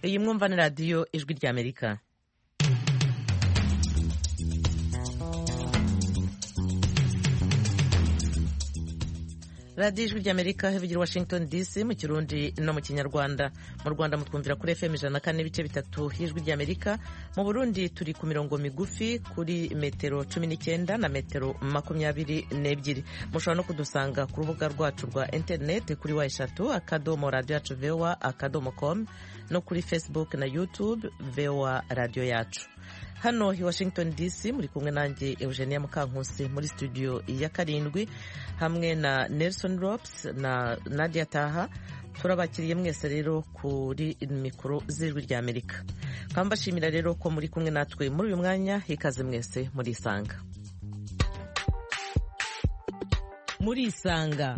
iyi mwumva ni radiyo ijwi ry'Amerika. radiyo ijwi ry'Amerika ivugira Washington DC mu Kirundi no mu Kinyarwanda. Mu Rwanda mutwumvira kuri FM 104.3 y'ijwi ry'Amerika. Mu Burundi turi ku mirongo migufi kuri metero 19 na metero 22. Mushobora no kudusanga ku rubuga rwacu rwa internet kuri wa@radio.voa.com no kuri Facebook na YouTube VOA Radio Yacu. Hano i Washington DC muri kumwe nanjye Eugenia Mukankusi muri studio ya 7 hamwe na Nelson Rops na Nadia Taha. Turabakiriye mwese rero kuri mikoro z'ijwi ry'Amerika. Kambashimira rero ko muri kumwe natwe muri uyu mwanya. Ikaze mwese muri Isanga. Muri Isanga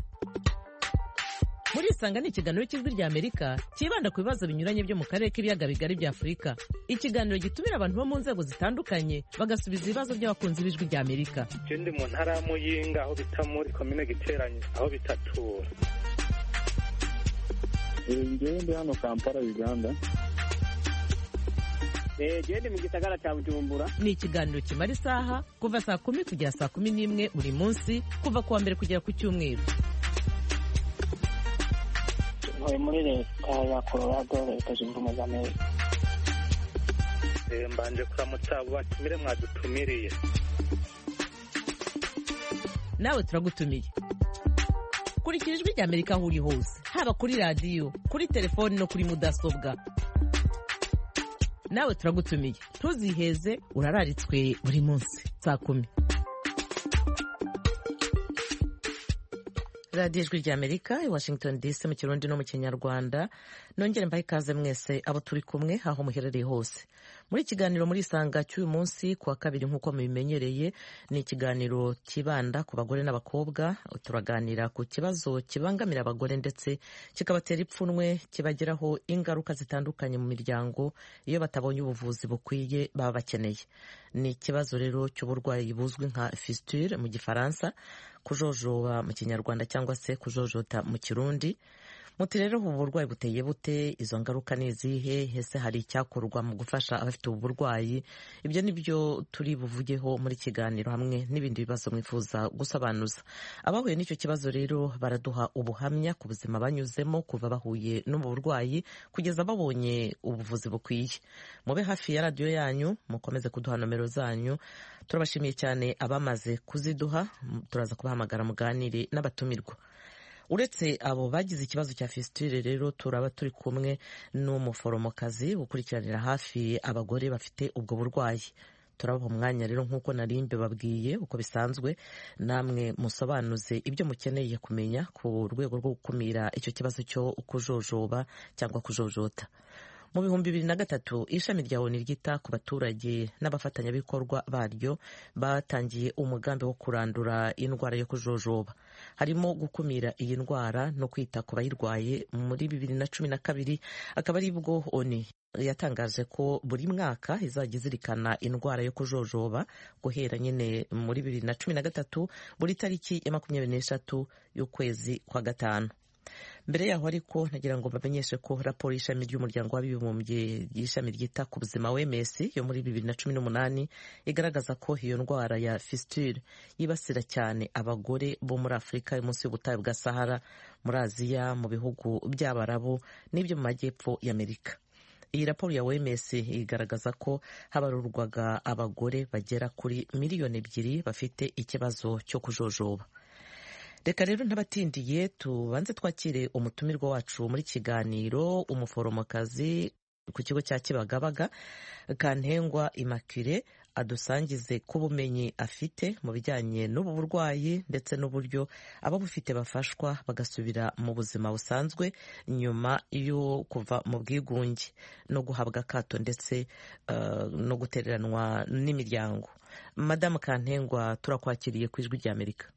ni ikiganiro cy'ijwi ry'Amerika kibanda ku bibazo binyuranye byo mu karere k'ibiyaga bigari bya Afurika. Ikiganiro gitumira abantu bo mu nzego zitandukanye bagasubiza ibibazo by'abakunzi b'ijwi ry'Amerika. Ndi mu ntara ya Muyinga aho bita muri komine Giteranye aho bitatura. Ndi hano Kampala Uganda. Ndi mu gisagara cya Bujumbura. Ni ikiganiro kimara isaha kuva saa 10 kugera saa 11 buri munsi kuva kuwa mbere kugera ku Cyumweru. Muri leta ya Colorado leta zunze ubumwe za Amerika. Mbanje kuramutsa abo batumire mwadutumiriye. Nawe turagutumiye. Kurikira ijwi ry'Amerika aho uri hose, haba kuri radiyo, kuri telefoni no kuri mudasobwa. Nawe turagutumiye. Ntuziheze, urararitswe buri munsi saa 10. radiyo ijwi ry'Amerika i Washington DC mu Kirundi no mu Kinyarwanda. Nongere mbahe ikaze mwese abo turi kumwe aho muherereye hose. Muri ikiganiro muri Isanga cy'uyu munsi kuwa kabiri nk'uko mubimenyereye, ni ikiganiro kibanda ku bagore n'abakobwa. Turaganira ku kibazo kibangamira abagore ndetse kikabatera ipfunwe, kibagiraho ingaruka zitandukanye mu miryango iyo batabonye ubuvuzi bukwiye baba bakeneye. Ni ikibazo rero cy'uburwayi buzwi nka fistule mu Gifaransa, kujojoba mu Kinyarwanda cyangwa se kujojota mu Kirundi. Muti rero ubu burwayi buteye bute? Izo ngaruka ni izihe? Hese hari icyakorwa mu gufasha abafite ubu burwayi? Ibyo nibyo turi buvugeho muri kiganiro hamwe n'ibindi bibazo mwifuza gusobanuza. Abahuye n'icyo kibazo rero baraduha ubuhamya ku buzima banyuzemo kuva bahuye no mu burwayi kugeza babonye ubuvuzi bukwiye. Mube hafi ya radiyo yanyu, mukomeze kuduha nomero zanyu. Turabashimiye cyane abamaze kuziduha. Turaza kubahamagara muganire n'abatumirwa. Uretse abo bagize ikibazo cya fistule rero turaba turi kumwe n'umuforomokazi ukurikiranira hafi abagore bafite ubwo burwayi. Turabaha umwanya rero nk'uko narimbe babwiye uko bisanzwe, namwe musobanuze ibyo mukeneye kumenya ku rwego rwo gukumira icyo kibazo cyo kujojoba cyangwa kujojota. Mu 2003 ishami rya ONU ryita ku baturage n'abafatanyabikorwa baryo batangiye umugambi wo kurandura indwara yo kujojoba. Harimo gukumira iyi ndwara no kwita ku bayirwaye. Muri 2012 akaba ari bwo ONU yatangaje ko buri mwaka izajya izirikana indwara yo kujojoba guhera nyine muri 2013 buri tariki ya 23 y'ukwezi kwa gatanu. Mbere yaho ariko nagira ngo bamenyeshe ko raporo y'ishami ry'umuryango w'abibumbye y'ishami ryita ku buzima OMS yo muri 2018 igaragaza ko iyo ndwara ya fistule yibasira cyane abagore bo muri Afurika munsi y'ubutayu bwa Sahara, muri Aziya, mu bihugu by'Abarabu n'ibyo mu majyepfo y'Amerika. Iyi raporo ya OMS igaragaza ko habarurwaga abagore bagera kuri 2 miliyoni bafite ikibazo cyo kujojoba. Reka rero ntabatindiye tubanze twakire umutumirwa wacu muri kiganiro, umuforomokazi ku kigo cya Kibagabaga, Kantengwa Immaculée, adusangize ku bumenyi afite mu bijyanye n'ubu burwayi ndetse n'uburyo ababufite bafashwa bagasubira mu buzima busanzwe nyuma yo kuva mu bwigunge no guhabwa akato ndetse no gutereranwa n'imiryango. Madamu Kantengwa, turakwakiriye ku ijwi ry'Amerika.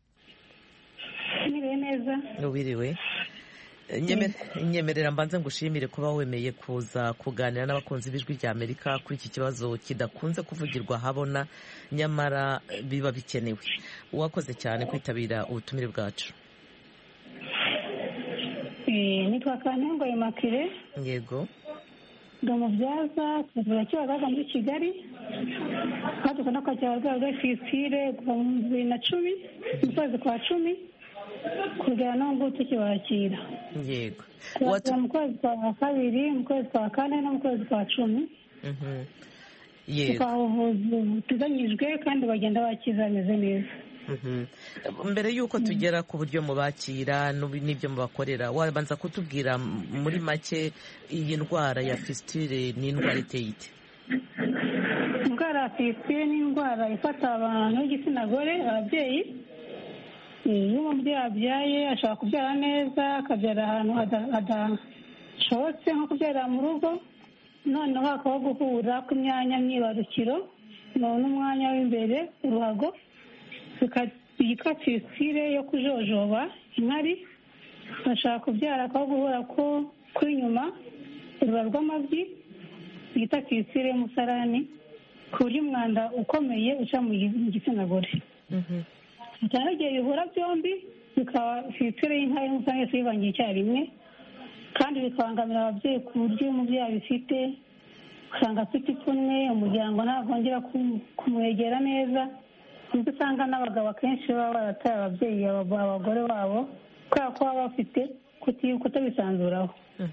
Wiriwe. Nyemerera mbanze ngushimire kuba wemeye kuza kuganira n'abakunzi b'ijwi ry'Amerika kuri iki kibazo kidakunze kuvugirwa habona nyamara biba bikenewe. Wakoze cyane kwitabira ubutumire bwacu. Nitwa Kantengwa Immaculée. Yego. ndi umubyaza kuvura Kibagabaga muri Kigali, aho dukunda kwakira abarwayi ba fistule kuva mu 2010 mu kwezi kwa 10 kugera n'ubu tukibakira. Yego. Mu kwezi kwa kabiri, mu kwezi kwa kane no mu kwezi kwa 10. Yego. Ubuvuzi buteganyijwe kandi bagenda bakiza bameze neza. Mbere y'uko tugera ku buryo mubakira n'ibyo mubakorera, wabanza kutubwira muri make iyi ndwara ya fistule ni indwara iteye ite? Indwara ya fistule ni indwara ifata abantu b'igitsina gore, ababyeyi. Iyo umubyeyi abyaye ashaka kubyara neza, akabyara ahantu hadashobotse nko kubyara mu rugo, noneho hakabaho guhura kw'imyanya myibarukiro n'umwanya w'imbere, uruhago, yitwa fistule yo kujojoba inkari. Bashaka kubyara akaho guhura kw'inyuma, urura rw'amavi, yitwa fistule y'umusarani, ku buryo umwanda ukomeye uca mu gitsina gore. Cyane igihe bihura byombi bikaba fistule y'inkari y'umusarani yose yivangiye icyarimwe, kandi bikabangamira ababyeyi ku buryo umubyeyi abifite usanga afite ipfunwe, umuryango ntabwo wongera kumwegera neza. Nubwo usanga n'abagabo akenshi baba barataye ababyeyi abagore babo kubera ko baba bafite kutabisanzuraho.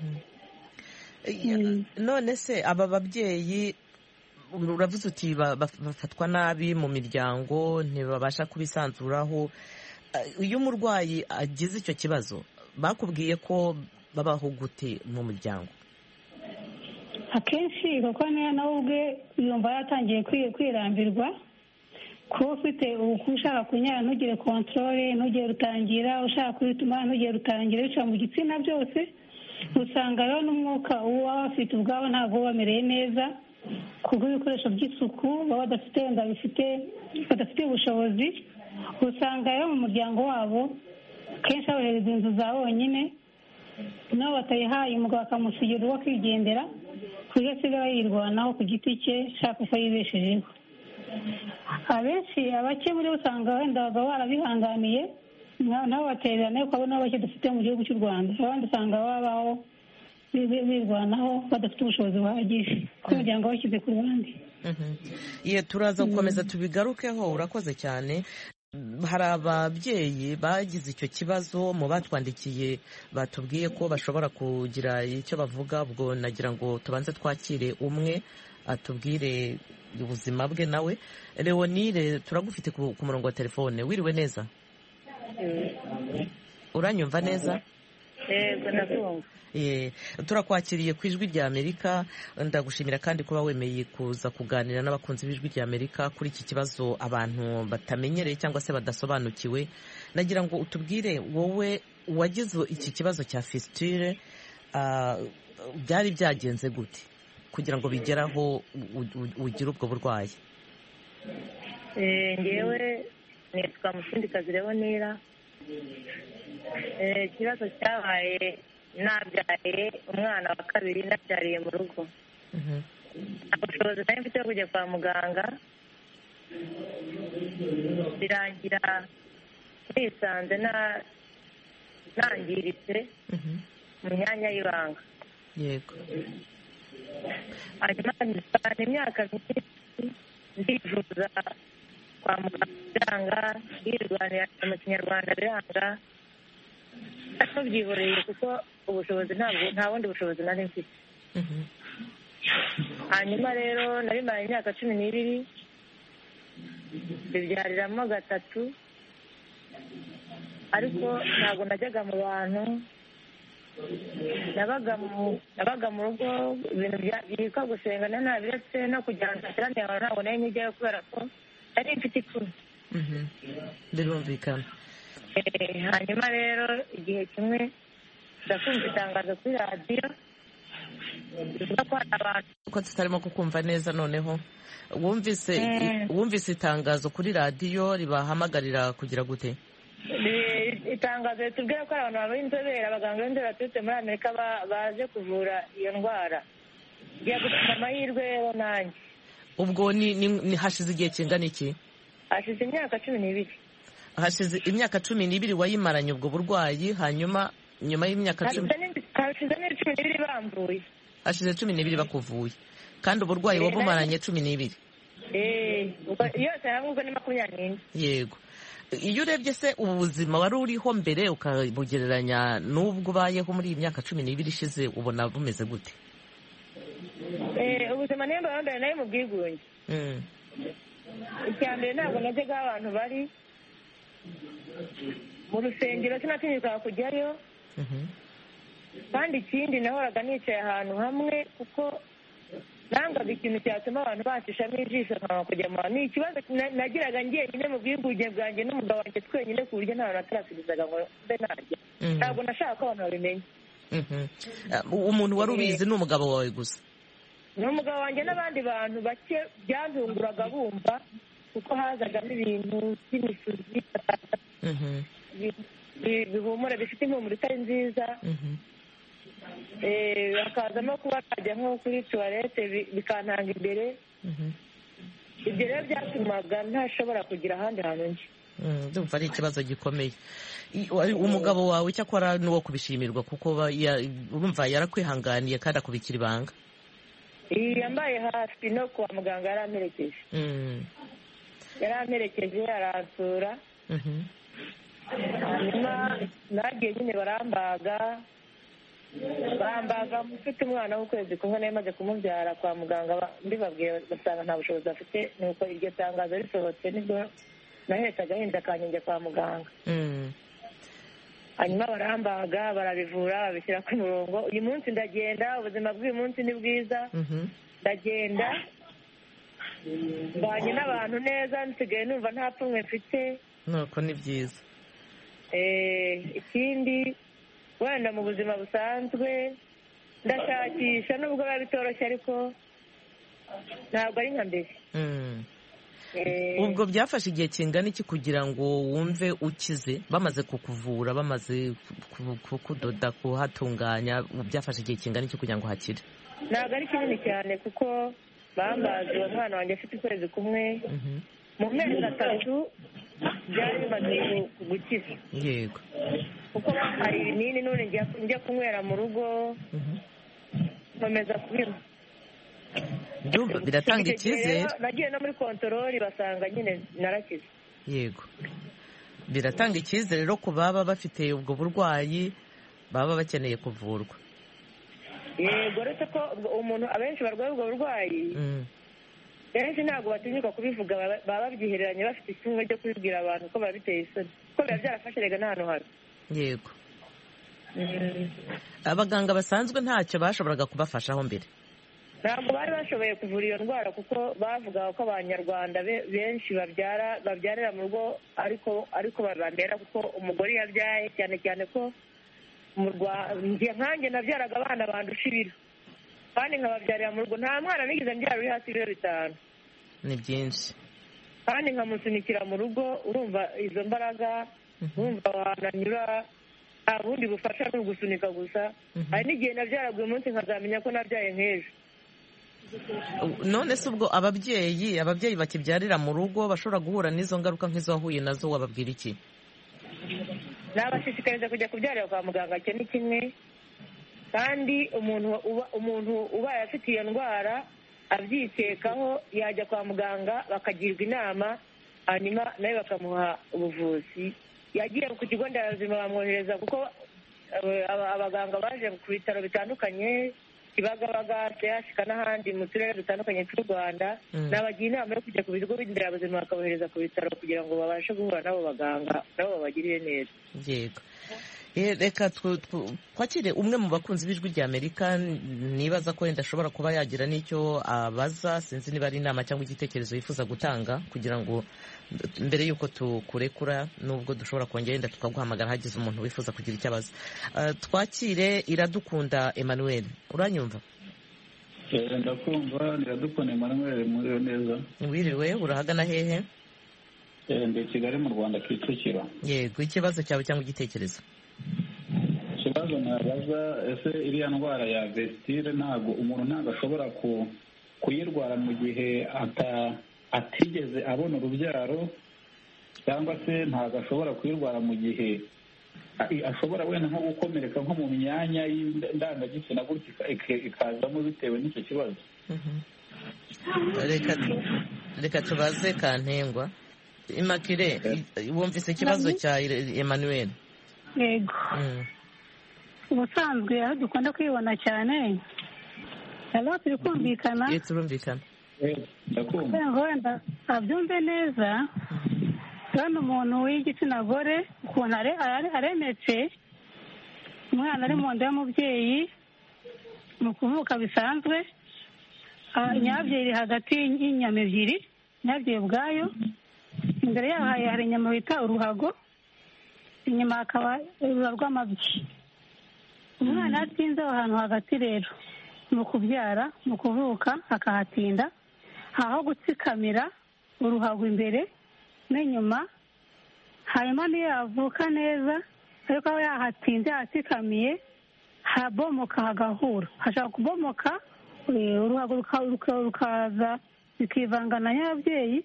None se aba babyeyi uravuze uti bafatwa nabi mu miryango, ntibabasha kubisanzuraho. Iyo umurwayi agize icyo kibazo bakubwiye ko babaho gute mu muryango? Akenshi kuko nawe ubwe yumva yatangiye kwirambirwa, kuba ufite ushaka kunyara ntugire controle, ntugire rutangira, ushaka kubituma ntugire rutangira, bica mu gitsina byose. Usanga rero n'umwuka uwo baba bafite ubwabo ntabwo bamereye neza, kuko ibikoresho by'isuku baba badafite, badafite ubushobozi. Usanga rero mu muryango wabo kenshi babahereza inzu za bonyine, nabo batayihaye umugabo akamusigira uwo akigendera, kuburyo asigaye yirwanaho ku giti cye ashaka uko yibeshejeho. Abenshi abake muri bo usanga wenda abagabo barabihanganiye, nabo batererana kuko abo nabo bake dufite mu gihugu cy'u Rwanda. Abandi usanga babaho birwanaho badafite ubushobozi buhagije, kuko umuryango washyize ku ruhande. Turaza gukomeza tubigarukeho, urakoze cyane. Hari ababyeyi bagize icyo kibazo mu batwandikiye, batubwiye ko bashobora kugira icyo bavuga. Ubwo nagira ngo tubanze twakire umwe atubwire ubuzima bwe nawe. Leonire, turagufite ku murongo wa telefone. Wiriwe neza? Uranyumva neza? Yego, ndakumva. Turakwakiriye ku Ijwi rya Amerika. Ndagushimira kandi kuba wemeye kuza kuganira n'abakunzi b'Ijwi rya Amerika kuri iki kibazo abantu batamenyereye cyangwa se badasobanukiwe. Nagira ngo utubwire, wowe wagize iki kibazo cya fistule, byari byagenze gute kugira ngo bigeraho ugire ubwo burwayi? Ngewe nitwa Musindikazi Leonira. Ikibazo cyabaye nabyaye umwana wa kabiri, nabyariye mu rugo. Nta bushobozi nari mfite bwo kujya kwa muganga, birangira nisanze nangiritse mu myanya y'ibanga. Yego. Hanyuma nisana imyaka myinshi ndivuza kwa muganga biranga, yirwanira mu Kinyarwanda biranga, ariko byihoreye kuko ubushobozi nta bundi bushobozi nari mfite. Hanyuma rero narimaye imyaka 12 bibyariramo 3, ariko ntabwo najyaga mu bantu, nabaga mu rugo. Ibintu byitwa gusenga ntabiretse, no kujyana ntateraniye abantu ntabwo nari njyayo kubera ko nari mfite ipfunwe. Birumvikana. Hanyuma rero igihe kimwe ndakumva itangazo kuri radiyo bivuga ko hari abantu, uko tutarimo kukumva neza. Noneho wumvise itangazo kuri radiyo ribahamagarira kugira gute? Itangazo ritubwira ko hari abantu b'inzobere, abaganga b'inzobere baturutse muri Amerika baje kuvura iyo ndwara. Ngiye gutuma amahirwe rero nanjye. Ubwo ni hashize igihe kingana iki? Hashize imyaka 12. Hashize imyaka 12 wayimaranye ubwo burwayi, hanyuma nyuma y'imyaka 10 hashize 12 bambuye. hashize 12 bakuvuye kandi uburwayi wabumaranye 12. Yose hamwe ubwo ni 20. Yego. Iyo urebye se ubu buzima wari uriho mbere ukabugereranya n'ubwo ubayeho muri iyi myaka 12 ishize ubona bumeze gute? Ubuzima niyo mbere nayo mu bwigunge. Icyambere ntabwo najyaga abantu bari mu rusengero sinatinyuka kujyayo. Kandi ikindi nahoraga nicaye ahantu hamwe kuko nangaga ikintu cyatuma abantu bacishamo ijisho nkanga kujya ni ikibazo nagiraga njyenyine mu bwigunge bwanjye n'umugabo wanjye twenyine ku buryo nta hantu natarasirizaga ngo mbe narya. Ntabwo nashaka ko abantu babimenya. Umuntu wari ubizi ni umugabo wawe gusa? Ni umugabo wanjye n'abandi bantu bake byantunguraga bumva kuko hazagamo ibintu by'imisozi bihumura bifite impumuro itari nziza. Bakazamo kuba bajya nko kuri tuwarete bikantanga imbere. Ibyo rero byatumaga ntashobora kugira ahandi hantu njye. Ndumva ari ikibazo gikomeye. Umugabo wawe cyakora n'uwo kubishimirwa kuko urumva yarakwihanganiye kandi akubikira ibanga. Yambaye hafi no kwa muganga yaramperekeje. Yaramperekeje aransura. Hanyuma nagiye nyine barambaga mfite umwana w'ukwezi kumwe nayo maze kumubyara kwa muganga mbibabwiye basanga nta bushobozi afite. Nuko iryo tangazo risohotse nibwo nahetse agahinda kanjye kwa muganga. Hanyuma barambaga barabivura babishyira ku murongo. Uyu munsi ndagenda, ubuzima bw'uyu munsi ni bwiza. Ndagenda mbanye n'abantu neza nsigaye numva nta pfunwe mfite. Nuko ni byiza. Ikindi wenda mu buzima busanzwe ndashakisha nubwo biba bitoroshye ariko ntabwo ari nka mbere. Ubwo byafashe igihe kingana iki kugira ngo wumve ukize? Bamaze kukuvura, bamaze kukudoda, kuhatunganya, byafashe igihe kingana iki kugira ngo hakire? Ntabwo ari kinini cyane kuko bambaze uwo mwana wanjye afite ukwezi kumwe. Mu mezi 3 byari bimaze gukiza. Yego. Kuko hari ibinini none njya kunywera mu rugo nkomeza kubinywa. Biratanga icyizere. Nagiye no muri kontorori basanga nyine narakize. Yego. Biratanga icyizere rero ku baba bafite ubwo burwayi baba bakeneye kuvurwa. Yego, uretse ko umuntu abenshi barwaye ubwo burwayi benshi ntabwo batinyuka kubivuga, baba babyihereranye bafite icyumwe cyo kubibwira abantu ko babiteye isoni kuko biba byarafashe rega n'ahantu hari. Yego. Abaganga basanzwe ntacyo bashoboraga kubafashaho mbere? Ntabwo bari bashoboye kuvura iyo ndwara kuko bavuga ko abanyarwanda benshi babyarira mu rugo ariko babandera kuko umugore yabyaye cyane cyane ko mu Rwanda nkanjye nabyaraga abana bandusha ibiro kandi nkababyarira mu rugo. Nta mwana nigeze mbyara uri hasi y'ibiro 5. Ni byinshi. Kandi nkamusunikira mu rugo, urumva izo mbaraga, urumva wananyura, nta bundi bufasha ni ugusunika gusa. Hari n'igihe nabyaraga uyu munsi nkazamenya ko nabyaye nk'ejo. None se ubwo ababyeyi bakibyarira mu rugo bashobora guhura n'izo ngaruka nk'izo wahuye nazo, wababwira iki? Nabashishikariza kujya kubyarira kwa muganga, cyo ni kimwe. Kandi umuntu ubaye afite iyo ndwara abyitekaho yajya kwa muganga bakagirwa inama, hanyuma nawe bakamuha ubuvuzi. Yagiye ku kigo nderabuzima bamwohereza kuko abaganga baje ku bitaro bitandukanye, Kibagabaga, CHK n'ahandi mu turere dutandukanye tw'u Rwanda, nabagira inama yo kujya ku bigo nderabuzima bakabohereza ku bitaro kugira ngo babashe guhura n'abo baganga nabo babagirire neza. Yego. Reka twakire umwe mu bakunzi b'Ijwi ry'Amerika, nibaza ko wenda ashobora kuba yagira n'icyo abaza, sinzi niba ari inama cyangwa igitekerezo yifuza gutanga kugira ngo mbere y'uko tukurekura, nubwo dushobora kongera wenda tukaguhamagara hagize umuntu wifuza kugira icyo abaza. Twakire Iradukunda Emmanuel. Uranyumva? Ndakumva. Iradukunda Emmanuel, muriyo neza? Wiriwe, urahagana hehe? Ndi Kigali mu Rwanda, Kicukiro. Yego, ikibazo cyawe cyangwa igitekerezo? Ikibazo nabaza, ese iriya ndwara ya vesitire umuntu ashobora kuyirwara mu gihe atigeze abona urubyaro, cyangwa se ntabwo ashobora kuyirwara mu gihe ashobora wenda nko gukomereka nko mu myanya y'indangagitsina gutya ikazamo bitewe n'icyo kibazo. reka tubaze Kantengwa. Immaculée, wumvise ikibazo cya Emmanuel? Yego. Ubusanzwe aho dukunda kwibona cyane aba turi kumvikana. Turumvikana. Ndakumva. Wenda abyumve neza. Hano umuntu w'igitsina gore ukuntu aremetse, umwana ari mu nda y'umubyeyi mu kuvuka bisanzwe, nyabyo iri hagati y'inyama ebyiri, nyabyo ubwayo, imbere yaho hari inyama bita uruhago, inyuma hakaba urura rw'amabyi. Umwana yatinze aho hantu hagati rero mu kubyara, mu kuvuka akahatinda, aho gutsikamira uruhago imbere n'inyuma, hanyuma niyo yavuka neza ariko aho yahatinze hatsikamiye habomoka hagahura, hashaka kubomoka uruhago rukaza bikivanga na nyababyeyi,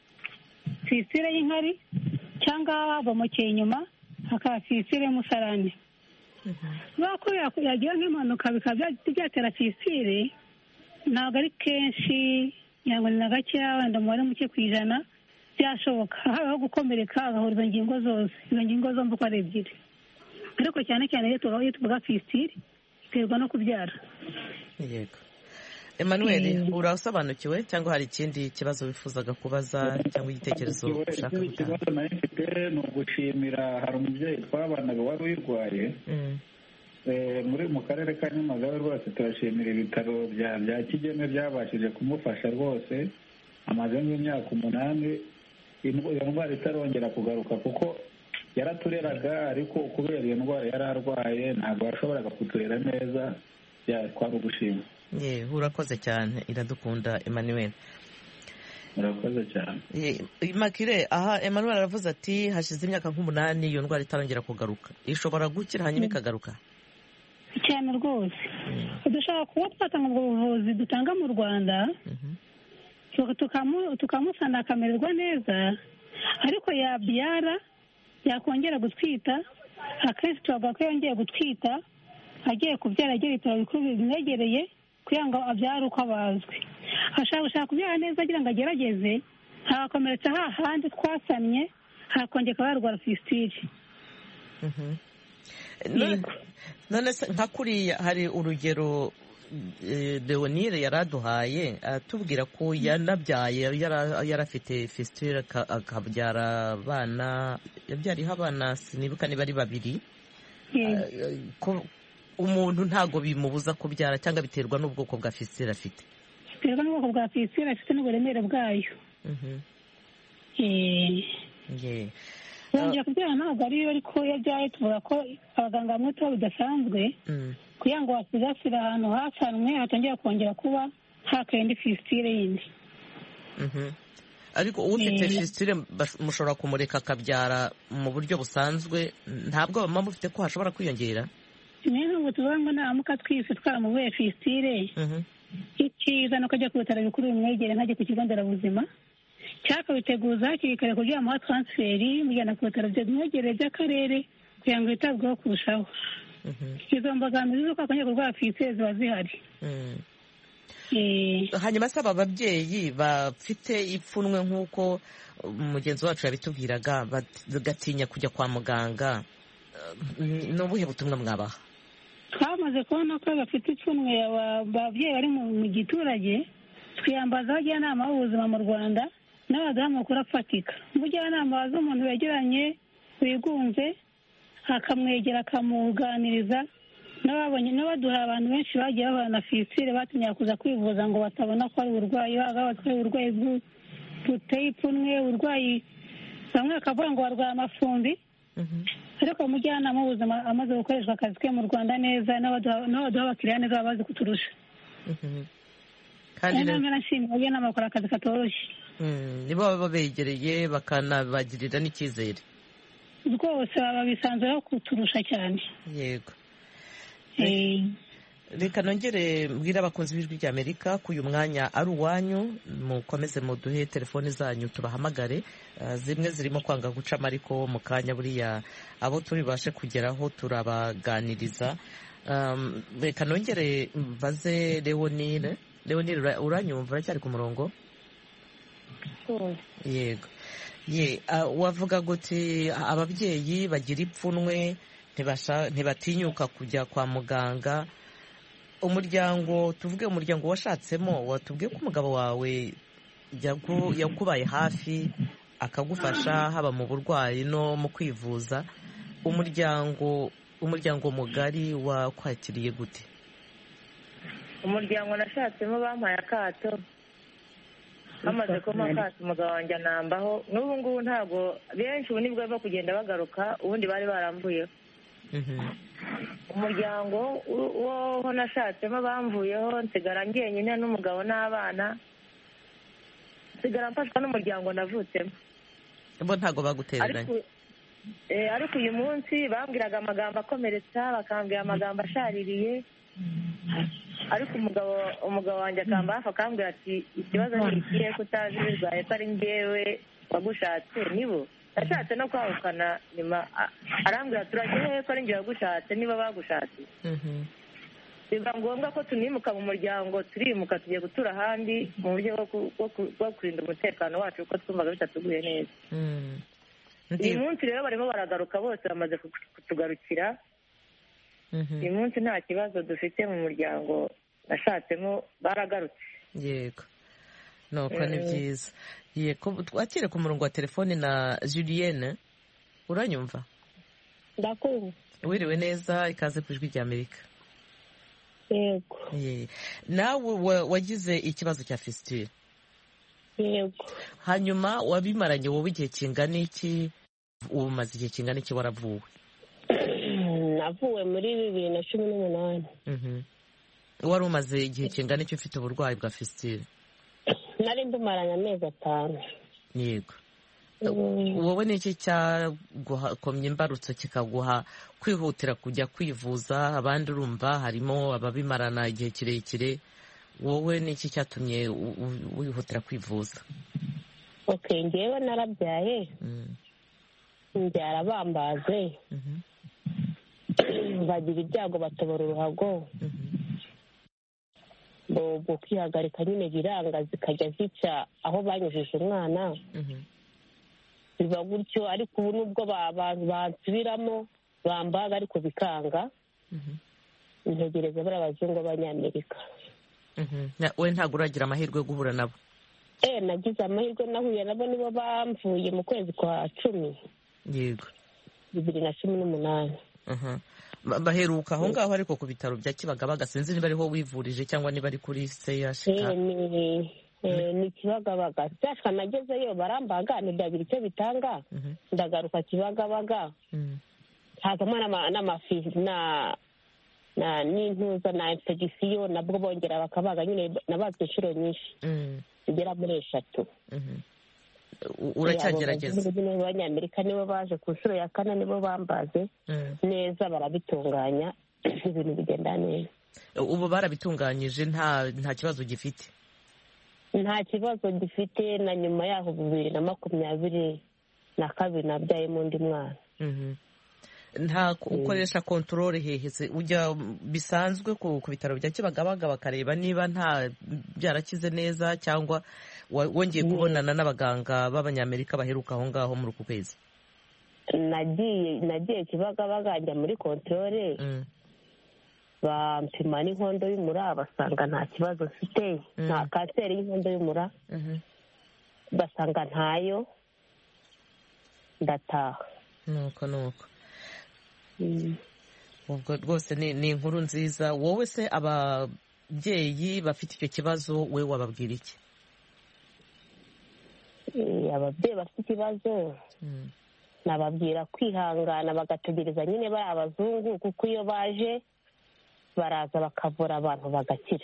fisire y'inkari, cyangwa habomokeye inyuma hakaba fisire y'umusarani. Ko yagira nk'impanuka bikaba byatera fisire, ntabwo ari kenshi, ntabwo ni na gakeya, wenda umubare muke ku ijana byashoboka, habaho gukomereka agahuza ingingo zose, izo ngingo zombi uko ari ebyiri. Ariko cyane cyane iyo tuvuga fisire iterwa no kubyara. Yego. Emmanuel, urasobanukiwe cyangwa hari ikindi kibazo wifuzaga kubaza cyangwa igitekerezo ushaka gutanga? Ikibazo nayo mfite ni ugushimira, hari umubyeyi twabanaga wari uyirwaye mu karere ka Nyamagabe. Rwose turashimira ibitaro bya Kigeme byabashije kumufasha rwose, amaze nk'imyaka 8 iyo ndwara itarongera kugaruka, kuko yaratureraga ariko kubera iyo ndwara yari arwaye ntabwo yashoboraga kuturera neza. Twari ugushima. Urakoze cyane, Iradukunda Emmanuel. Urakoze cyane. Immaculée, aha Emmanuel aravuze ati hashize imyaka 8 iyo ndwara itarongera kugaruka, ishobora gukira hanyuma ikagaruka? Cyane rwose. Dushaka kuba twatanga ubwo buvuzi dutanga mu Rwanda, tukamusana akamererwa neza, ariko yabyara yakongera gutwita, akenshi tuvuga ko yongeye gutwita agiye kubyara agira ibitaro bikuru bimwegereye kugira ngo abyare uko abazwe. Ashaka gushaka kubyara neza agira ngo agerageze, hagakomeretsa hahandi twasamye, hakongera akaba yarwara fisitire. None se nka kuriya hari urugero Leonire yaraduhaye atubwira ko yanabyaye yarafite fisitire akabyara abana, yabyariho abana sinibuka niba ari 2. Umuntu ntago bimubuza kubyara cyangwa biterwa n'ubwoko bwa fisitire afite? Biterwa n'ubwoko bwa fisitire afite n'uburemere bwayo. Yongera kubyara ntabwo ariyo, ariko iyo abyaye tuvuga ko abaganga bamwe tuba bidasanzwe kugira ngo basigasire ahantu hasanwe hatongera kongera kuba hakaye indi fisitire yindi. Ariko ufite fisitire mushobora kumureka akabyara mu buryo busanzwe, ntabwo baba mufite ko hashobora kwiyongera? Niyo mpamvu tuvuga ngo naramuka twise twaramubuye fisitire, icyiza ni uko ajya ku bitaro bikuru bimwegere, ntajye ku kigo nderabuzima, cyangwa biteguza hakiri kare kugira amuha taransiferi mujyana ku bitaro bimwegereye by'akarere kugira ngo yitabweho kurushaho. Izo mbogamizi z'uko akongera kurwara fisitire ziba zihari. Hanyuma se aba babyeyi bafite ipfunwe nk'uko mugenzi wacu yabitubwiraga, bagatinya kujya kwa muganga, ni ubuhe butumwa mwabaha? Twamaze kubona ko bafite ipfunwe ababyeyi bari mu giturage, twiyambaza abajyanama b'ubuzima mu Rwanda n'abaduha amakuru afatika. Umujyanama waza umuntu wegeranye wigunze akamwegera akamuganiriza, n'abaduha abantu benshi bagiye bahura na fisitire batinya kuza kwivuza ngo batabona ko ari uburwayi, batwaye uburwayi buteye ipfunwe, uburwayi bamwe bakavuga ngo barwaye amafumbi. Ariko umujyanama w'ubuzima amaze gukoreshwa akazi ke mu Rwanda neza, n'abaduha abakiriya neza baba bazi kuturusha. Kandi nashimira abajyanama bakora akazi katoroshye. Nibo baba begereye bakanabagirira n'icyizere. Rwose baba bisanzeho kuturusha cyane. Yego. reka nongere mbwire abakunzi b'ijwi ry'Amerika ko uyu mwanya ari uwanyu, mukomeze muduhe telefoni zanyu tubahamagare. Zimwe zirimo kwanga gucamo, ariko mu kanya buriya abo turi bashe kugeraho turabaganiriza. Reka nongere mbaze Leonire. Leonire, uranyumva? uracyari ku murongo? Yego. Wavuga guti ababyeyi bagira ipfunwe, ntibatinyuka kujya kwa muganga. Umuryango, tuvuge umuryango washatsemo, watubwiye ko umugabo wawe yakubaye hafi akagufasha haba mu burwayi no mu kwivuza. Umuryango mugari wakwakiriye gute? Umuryango nashatsemo bampaye akato, bamaze kumpa akato umugabo wanjye anambaho. n'ubu ngubu ntabwo benshi ubu nibwo barimo kugenda bagaruka, ubundi bari baramvuyeho. Umuryango wo nashatsemo bamvuyeho, nsigara njyenyine n'umugabo n'abana, nsigara mfashwa n'umuryango navutsemo. bo ntabwo bagutereranye? Ariko uyu munsi bambwiraga amagambo akomeretsa, bakambwira amagambo ashaririye, ariko umugabo wanjye akamba hafi akambwira ati ikibazo ni ikihe ko utazi birwaye, ko ari njyewe wagushatse. Nibo nashatse no kwahukana, nyuma arambwira turagiye ko ari njye wagushatse niba bagushatse. biba ngombwa ko tunimuka mu muryango, turimuka tugiye gutura ahandi mu buryo bwo kurinda umutekano wacu, kuko twumvaga bitatuguye neza. uyu munsi rero barimo baragaruka, bose bamaze kutugarukira. uyu munsi nta kibazo dufite mu muryango nashatsemo, baragarutse. Yego, nuko ni byiza. Twakire ku murongo wa telefoni na Julienne. Uranyumva? Ndakumva. Wiriwe neza, ikaze ku ijwi ry'Amerika. Yego. Nawe wagize ikibazo cya fistule? Yego. Hanyuma wabimaranye wowe igihe kingana iki? Umaze igihe kingana iki waravuwe? Navuwe muri 2018. Wari umaze igihe kingana iki ufite uburwayi bwa fistule? Nari ndumaranye amezi 5. Yego. Wowe ni iki cyagukomye imbarutso kikaguha kwihutira kujya kwivuza? Abandi urumva harimo ababimarana igihe kirekire, wowe ni iki cyatumye wihutira kwivuza? Ngewe narabyaye, mbyara bambaze, bagira ibyago batobora uruhago, bo kwihagarika nyine biranga, zikajya zica aho banyujije umwana. biba gutyo, ariko ubu nubwo bansubiramo bambaga ariko bikanga. Ntegereza bari abazungu b'Abanyamerika. We ntabwo uragira amahirwe yo guhura nabo? Nagize amahirwe, nahuye nabo, nibo bamvuye mu kwezi kwa 10. Yego. 2018. Baheruka aho ngaho ariko ku bitaro bya Kibagabaga, sinzi niba ariho wivurije cyangwa niba ari kuri CHK. Ni Kibagabaga. Cyashaka nagezeyo barambaga, ntibyagira icyo bitanga. Ndagaruka Kibagabaga. Hazamo n'amafizi n'intuza na infection, nabwo bongera bakabaga. Nyine nabazwe inshuro nyinshi zigera muri 3. Uracyagerageza? Abanyamerika nibo baje ku nshuro ya 4, nibo bambaze neza, barabitunganya, ibintu bigenda neza. Ubu barabitunganyije, nta kibazo gifite? Nta kibazo gifite. Na nyuma yaho 2022 nabyayemo undi mwana. Nta ukoresha control heheze, ujya bisanzwe ku bitaro bya Kibagabaga bakareba niba nta byarakize neza, cyangwa wongeye kubonana n'abaganga b'Abanyamerika baheruka aho ngaho muri uku kwezi? Nagiye Kibagabaga, njya muri control, bampima n'inkondo y'umura, basanga nta kibazo mfite, nta kanseri y'inkondo y'umura, basanga ntayo, ndataha. Nuko ubwo rwose ni inkuru nziza. Wowe se ababyeyi bafite icyo kibazo we wababwira iki? Ababyeyi bafite ikibazo nababwira kwihangana, bagategereza nyine bari abazungu, kuko iyo baje baraza bakavura abantu bagakira.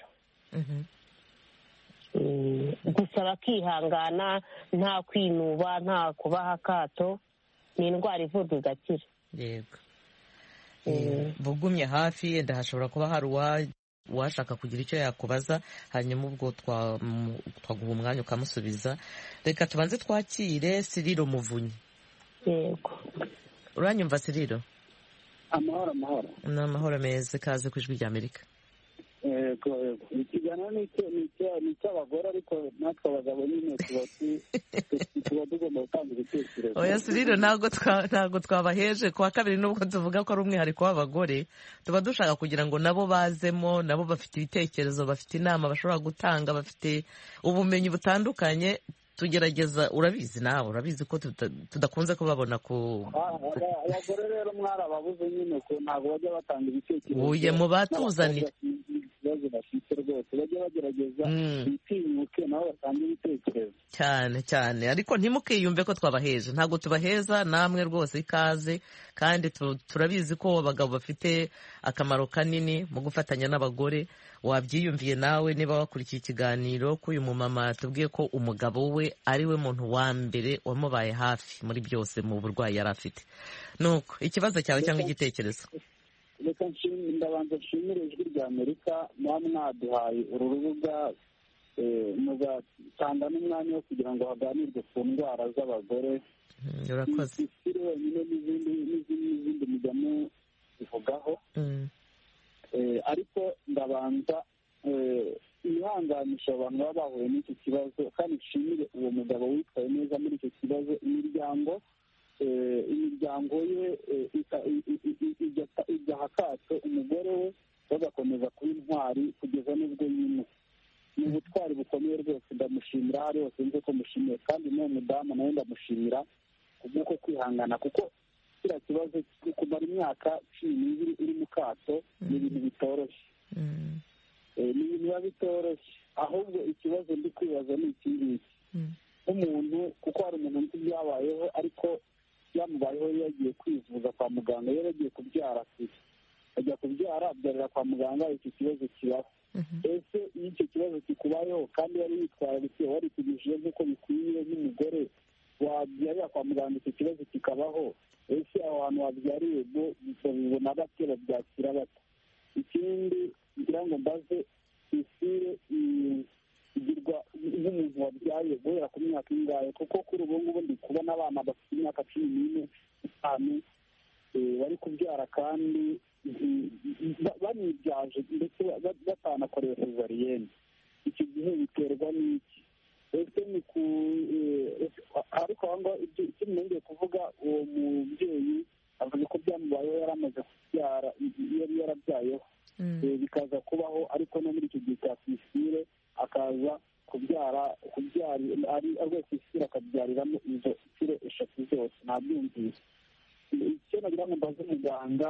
Gusa bakihangana, nta kwinuba, nta kubaha akato, ni indwara ivurwa igakira. Yego. Bugumye hafi, yenda hashobora kuba hari washaka kugira icyo yakubaza, hanyuma ubwo twaguha umwanya ukamusubiza. Reka tubanze twakire Siriro Muvunyi. yego, uranyumva Siriro? Amahoro amahoro. Ni amahoro meza, ikaze ku Ijwi ry'Amerika. Yego, ikiganiro ni icy'abagore, ariko natwe abagabo nyine tuba tugomba gutanga ibitekerezo. Oya Siriro, ntabwo twabaheje kuwa kabiri, nubwo tuvuga ko ari umwihariko w'abagore, tuba dushaka kugira ngo nabo bazemo, nabo bafite ibitekerezo, bafite inama bashobora gutanga, bafite ubumenyi butandukanye. Tugerageza, urabizi nawe, urabizi ko tudakunze kubabona ku abagore rero mwarababuze nyine ko ntabwo bajya batanga ibitekerezo. uye mu batuzanira ibibazo bafite rwose bajya bagerageza bitinyuke nabo batanga ibitekerezo cyane cyane, ariko ntimukiyumve ko twabaheje, ntabwo tubaheza, namwe rwose ikaze, kandi turabizi ko abagabo bafite akamaro kanini mu gufatanya n'abagore. Wabyiyumviye nawe niba wakurikiye ikiganiro ko uyu mumama tubwiye ko umugabo we ari we muntu wa mbere wamubaye hafi muri byose mu burwayi yari afite. Nuko ikibazo cyawe cyangwa igitekerezo? Reka ndabanza nshimire Ijwi ry'Amerika, muba mwaduhaye uru rubuga mugatanga n'umwanya wo kugira ngo haganirwe ku ndwara z'abagore. Urakoze. Isiri wenyine n'izindi mujya mubivugaho. Ariko ndabanza yihanganisha abantu baba bahuye n'icyo kibazo, kandi nshimire uwo mugabo witwaye neza muri icyo kibazo. Imiryango ye igaha akato umugore we, bagakomeza kuba intwari kugeza n'ubwo yimuka. Ni ubutwari bukomeye rwose, ndamushimira aho ari hose nzi ko mushimiye, kandi n'uwo mudamu nawe ndamushimira kubw'uko kwihangana, kuko kiriya kibazo kumara imyaka 12 uri mu kato ni ibintu bitoroshye. Ni ibintu biba bitoroshye, ahubwo ikibazo ndi kwibaza ni iki ngiki. Nk'umuntu, kuko hari umuntu nzi byabayeho, ariko byamubayeho yagiye kwivuza kwa muganga, yari yagiye kubyara ajya kubyara, abyarira kwa muganga, iki kibazo kibaho. Ese iyo icyo kibazo kikubayeho kandi yari yitwararitse, wari kugishije nk'uko bikwiye nk'umugore, wabyarira kwa muganga icyo kibazo kikabaho, ese aho hantu wabyariye babibona bate, babyakira bate? Ikindi ngira ngo mbaze, Isire igirwa nk'umuntu wabyaye guhera ku myaka ingahe? Kuko kuri ubu ngubu ndi kubona abana bafite imyaka 14, 15 bari kubyara kandi banibyaje ndetse batanakoreye sezariyene. Icyo gihe biterwa n'iki? Ese ni ariko aho ngaho icyo nongeye kuvuga, uwo mubyeyi avuga ko byamubayeho yari amaze kubyara, yari yarabyayeho, bikaza kubaho, ariko no muri icyo gihe cya Isire akaza kubyara ari rwose Isire akabyariramo izo Isire 3 zose. Nabyumvise. Icyo nagira ngo mbaze muganga,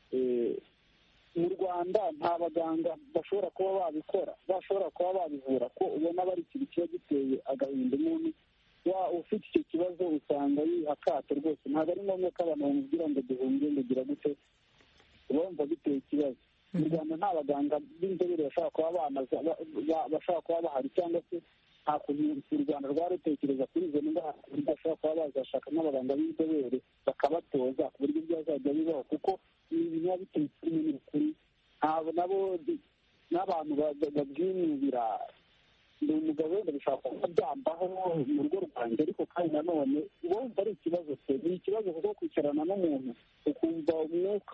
mu Rwanda nta baganga bashobora kuba babikora, bashobora kuba babivura, ko ubona bari ikintu kiba giteye agahinda. Umuntu ufite icyo kibazo usanga yiha akato rwose. Ntabwo ari ngombwa ko abantu bamubwira ngo duhunge ngo gira gute, bumva biteye ikibazo. Mu Rwanda nta baganga b'inzobere bashobora kuba bahari, cyangwa se nta kuntu u Rwanda rwarutekereza kuri izo ndwara bashobora kuba bazashaka n'abaganga b'inzobere bakabatoza ku buryo byazajya bibaho, kuko ibi biba biteye kimwe n'ukuri. Ntabwo nabo n'abantu babyinubira. Ndi umugabo wenda bishobora kuba byambaho mu rugo rwanjye, ariko kandi nanone wumva ari ikibazo se. Ni ikibazo kuko kwicarana n'umuntu ukumva umwuka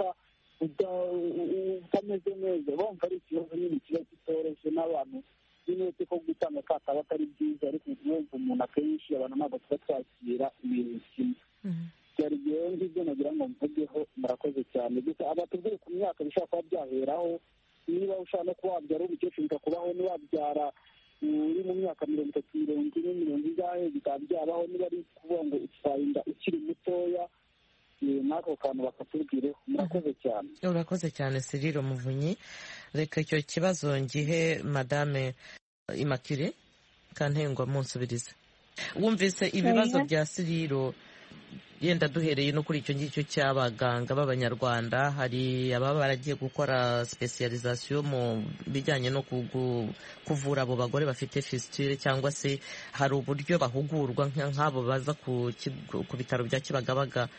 utameze neza, wumva ari ikibazo nyine kiba kitoroshye. N'abantu n'inoti ko gutanga kataba atari byiza, ariko wumva umuntu akenshi abantu ntabwo tuba twakira ibintu kimwe. byari igihe ngibyo nagira ngo mvugeho. Murakoze cyane. Gusa abatubwire ku myaka bishobora kuba byaheraho, niba ushaka no kuba wabyara umukecuru bikakubaho, niba wabyara uri mu myaka 30, 40, 40 ingahe bikaba byabaho, niba ari kuvuga ngo utwaye inda ukiri mutoya, n'ako kantu bakatubwireho. Murakoze cyane. Urakoze cyane Siriro Muvunyi. Reka icyo kibazo ngihe Madame Immaculée Kantengwa munsubirize. Wumvise ibibazo bya Siriro, yenda duhereye no kuri icyo ngicyo cy'abaganga b'Abanyarwanda. Hari ababa baragiye gukora specialisation mu bijyanye no kuvura abo bagore bafite fistule, cyangwa se hari uburyo bahugurwa nk'abo baza ku bitaro bya Kibagabaga,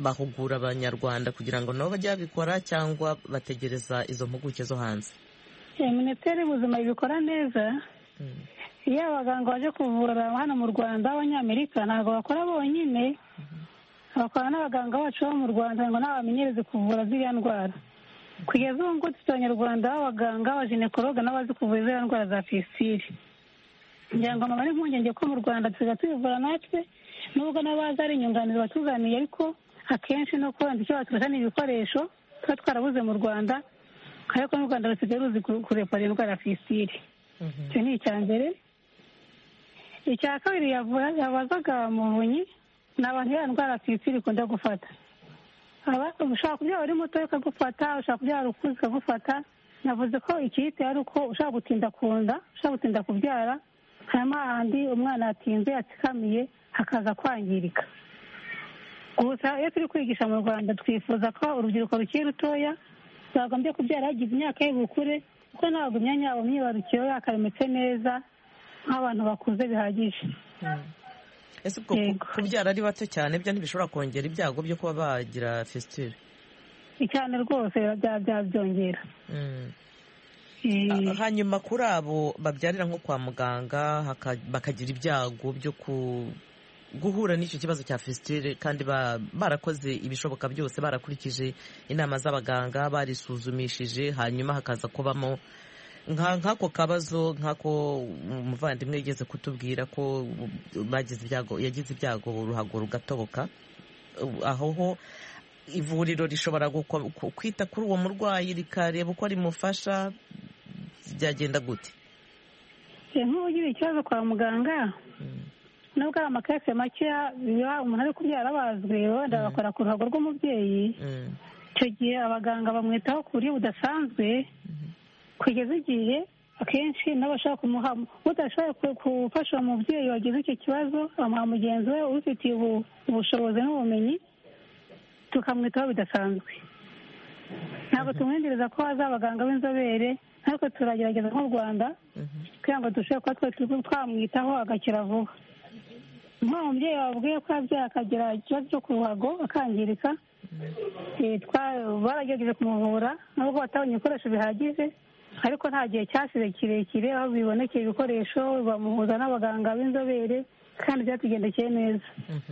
bahugura Abanyarwanda kugira ngo nabo bajye babikora, cyangwa bategereza izo mpuguke zo hanze? minisiteri y'ubuzima ibikora neza. Iyo abaganga baje kuvura hano mu Rwanda b'Abanyamerika ntabwo bakora bonyine, bakora n'abaganga bacu bo mu Rwanda ngo n'abamenyereze kuvura ziriya ndwara. Kugeza ubu ngubu dufite abanyarwanda b'abaganga b'abajenekologa n'abazi kuvura ziriya ndwara za fistile. Ngira ngo mama ari impungenge ko mu Rwanda tusigaye tubivura natwe, nubwo n'abaza ari inyunganizi batuzaniye, ariko akenshi no kubona icyo baturusha ni ibikoresho tuba twarabuze mu Rwanda, ariko n'u Rwanda rusigaye ruzi kurepara indwara ya fistile. Icyo ni icya mbere. Icya kabiri yabazaga Muvunyi ni abantu iyo ndwara ya fistile ikunda gufata. Ushobora kubyara uri muto ikagufata, ushobora kubyara ukuze ikagufata. Navuze ko ikiyitera ari uko ushobora gutinda ku nda, ushobora gutinda kubyara, hanyuma ahandi umwana yatinze yatsikamiye hakaza kwangirika. Gusa iyo turi kwigisha mu Rwanda twifuza ko urubyiruko rukiri rutoya rwagombye kubyara hagize imyaka y'ubukure, kuko ntabwo imyanya yabo myibarukiyeho yakaremetse neza nk'abantu bakuze bihagije. Ese ubwo kubyara ari bato cyane byo ntibishobora kongera ibyago byo kuba bagira fistile? Cyane rwose byabyongera. Hanyuma kuri abo babyarira nko kwa muganga bakagira ibyago byo guhura n'icyo kibazo cya fistile, kandi barakoze ibishoboka byose, barakurikije inama z'abaganga, barisuzumishije, hanyuma hakaza kubamo nk'ako kabazo nk'ako umuvandimwe yigeze kutubwira ko yagize ibyago uruhago rugatoboka. Aho ivuriro rishobora kwita kuri uwo murwayi rikareba uko rimufasha, byagenda gute? Nk'ugira ikibazo kwa muganga, nubwo ari amakese makeya, biba umuntu ari kubyara bazwi, wenda bakora ku ruhago rw'umubyeyi, icyo gihe abaganga bamwitaho ku buryo budasanzwe, kugeza igihe akenshi n'abashaka kumuha udashoboye gufasha uwo mubyeyi wagize icyo kibazo, bamuha mugenzi we ubifitiye ubushobozi n'ubumenyi, tukamwitaho bidasanzwe. Ntabwo tumwendereza ko haza abaganga b'inzobere, ariko turagerageza nk'u Rwanda kugira ngo dushobore kuba twamwitaho agakira vuba. Nk'uwo mubyeyi wabwiye ko yabyaye akagira ikibazo cyo ku ruhago akangirika, baragerageje kumuvura nubwo batabonye ibikoresho bihagije, ariko nta gihe cyasize kirekire aho bibonekeye ibikoresho, bamuhuza n'abaganga b'inzobere kandi byatugendekeye neza.